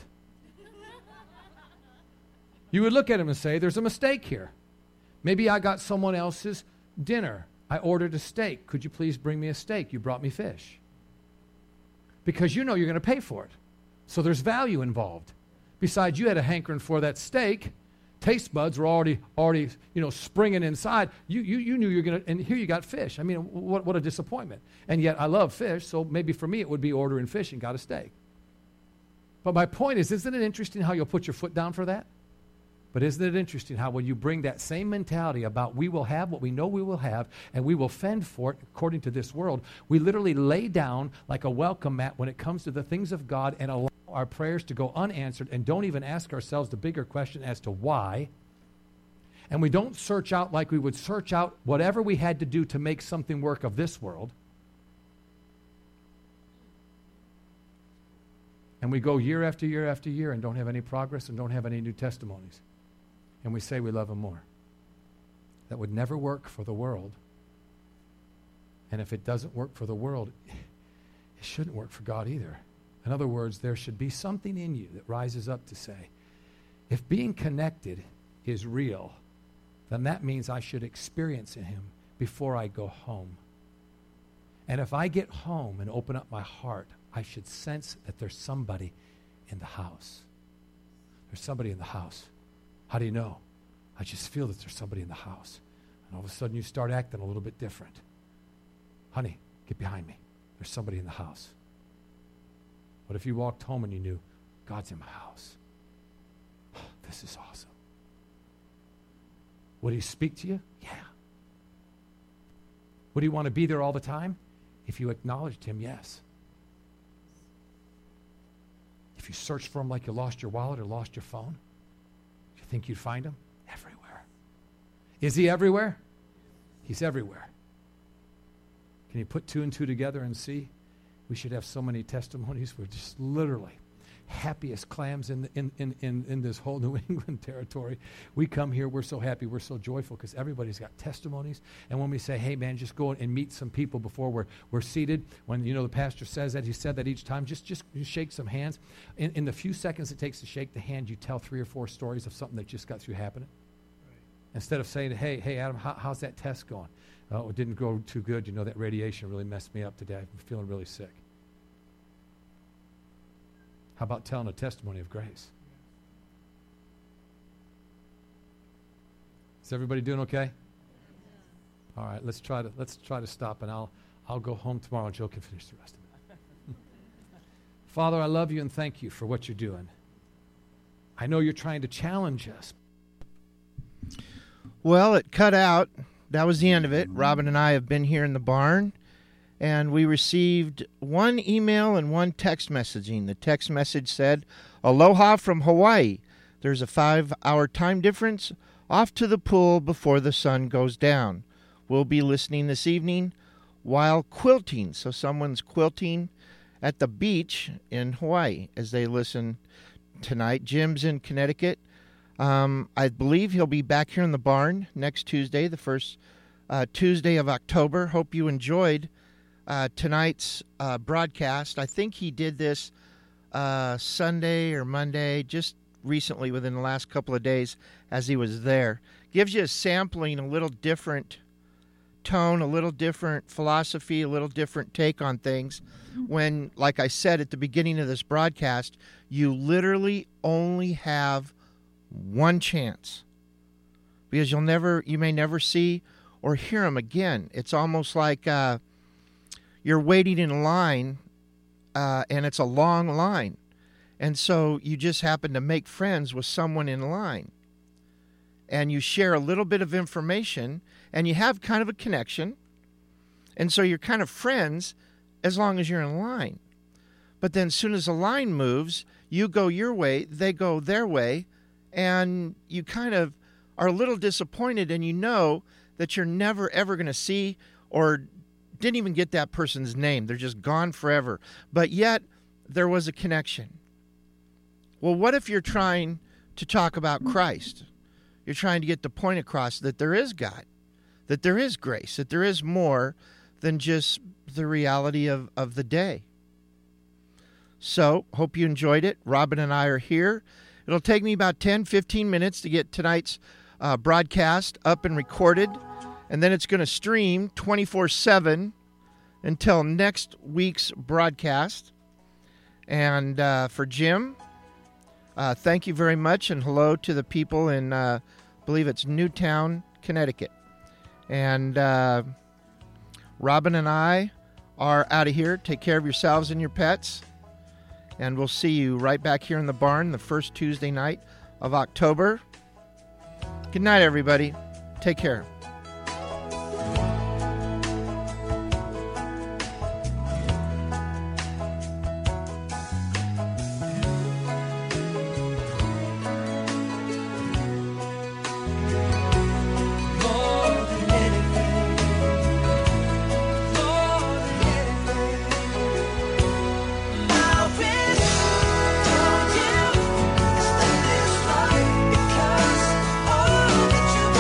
You would look at him and say, there's a mistake here. Maybe I got someone else's dinner. I ordered a steak. Could you please bring me a steak? You brought me fish. Because you know you're going to pay for it. So there's value involved. Besides, you had a hankering for that steak. Taste buds were already, already, you know, springing inside. You, you, you knew you were going to, and here you got fish. I mean, what, what a disappointment. And yet I love fish, so maybe for me it would be ordering fish and got a steak. But my point is, isn't it interesting how you'll put your foot down for that? But isn't it interesting how when you bring that same mentality about we will have what we know we will have and we will fend for it according to this world, we literally lay down like a welcome mat when it comes to the things of God and allow our prayers to go unanswered and don't even ask ourselves the bigger question as to why. And we don't search out like we would search out whatever we had to do to make something work of this world. And we go year after year after year and don't have any progress and don't have any new testimonies. And we say we love Him more. That would never work for the world. And if it doesn't work for the world, it shouldn't work for God either. In other words, there should be something in you that rises up to say, if being connected is real, then that means I should experience in Him before I go home. And if I get home and open up my heart, I should sense that there's somebody in the house. There's somebody in the house. How do you know? I just feel that there's somebody in the house. And all of a sudden you start acting a little bit different. Honey, get behind me. There's somebody in the house. What if you walked home and you knew, God's in my house? This is awesome. Would He speak to you? Yeah. Would He want to be there all the time? If you acknowledged Him, yes. If you searched for Him like you lost your wallet or lost your phone, do you think you'd find Him? Everywhere. Is He everywhere? He's everywhere. Can you put two and two together and see? We should have so many testimonies. We're just literally happiest clams in, the, in, in, in, in this whole New England territory. We come here, we're so happy, we're so joyful because everybody's got testimonies. And when we say, hey man, just go and meet some people before we're, we're seated, when you know the pastor says that, he said that each time, just, just shake some hands. In, in the few seconds it takes to shake the hand, you tell three or four stories of something that just got through happening. Right. Instead of saying, hey, hey Adam, how, how's that test going? Oh, it didn't go too good. You know, that radiation really messed me up today. I'm feeling really sick. How about telling a testimony of grace? Is everybody doing okay? All right, let's try to let's try to stop, and I'll I'll go home tomorrow. Joe can finish the rest of it. Father, I love you and thank you for what you're doing. I know you're trying to challenge us. Well, it cut out. That was the end of it. Robin and I have been here in the barn, and we received one email and one text messaging. The text message said, "Aloha from Hawaii. There's a five-hour time difference. Off to the pool before the sun goes down. We'll be listening this evening while quilting." So someone's quilting at the beach in Hawaii as they listen tonight. Jim's in Connecticut. Um, I believe he'll be back here in the barn next Tuesday, the first uh, Tuesday of October. Hope you enjoyed uh, tonight's uh, broadcast. I think he did this uh, Sunday or Monday, just recently within the last couple of days as he was there. Gives you a sampling, a little different tone, a little different philosophy, a little different take on things when, like I said at the beginning of this broadcast, you literally only have one chance, because you'll never, you may never see or hear him again. It's almost like uh, you're waiting in line, uh, and it's a long line, and so you just happen to make friends with someone in line, and you share a little bit of information, and you have kind of a connection, and so you're kind of friends as long as you're in line. But then as soon as the line moves, you go your way, they go their way, and you kind of are a little disappointed, and you know that you're never, ever going to see or didn't even get that person's name. They're just gone forever. But yet, there was a connection. Well, what if you're trying to talk about Christ? You're trying to get the point across that there is God, that there is grace, that there is more than just the reality of, of the day. So, hope you enjoyed it. Robin and I are here. It'll take me about ten, fifteen minutes to get tonight's uh, broadcast up and recorded, and then it's going to stream twenty-four seven until next week's broadcast. And uh, for Jim, uh, thank you very much, and hello to the people in, uh, I believe it's Newtown, Connecticut. And uh, Robin and I are out of here. Take care of yourselves and your pets. And we'll see you right back here in the barn the first Tuesday night of October. Good night, everybody. Take care.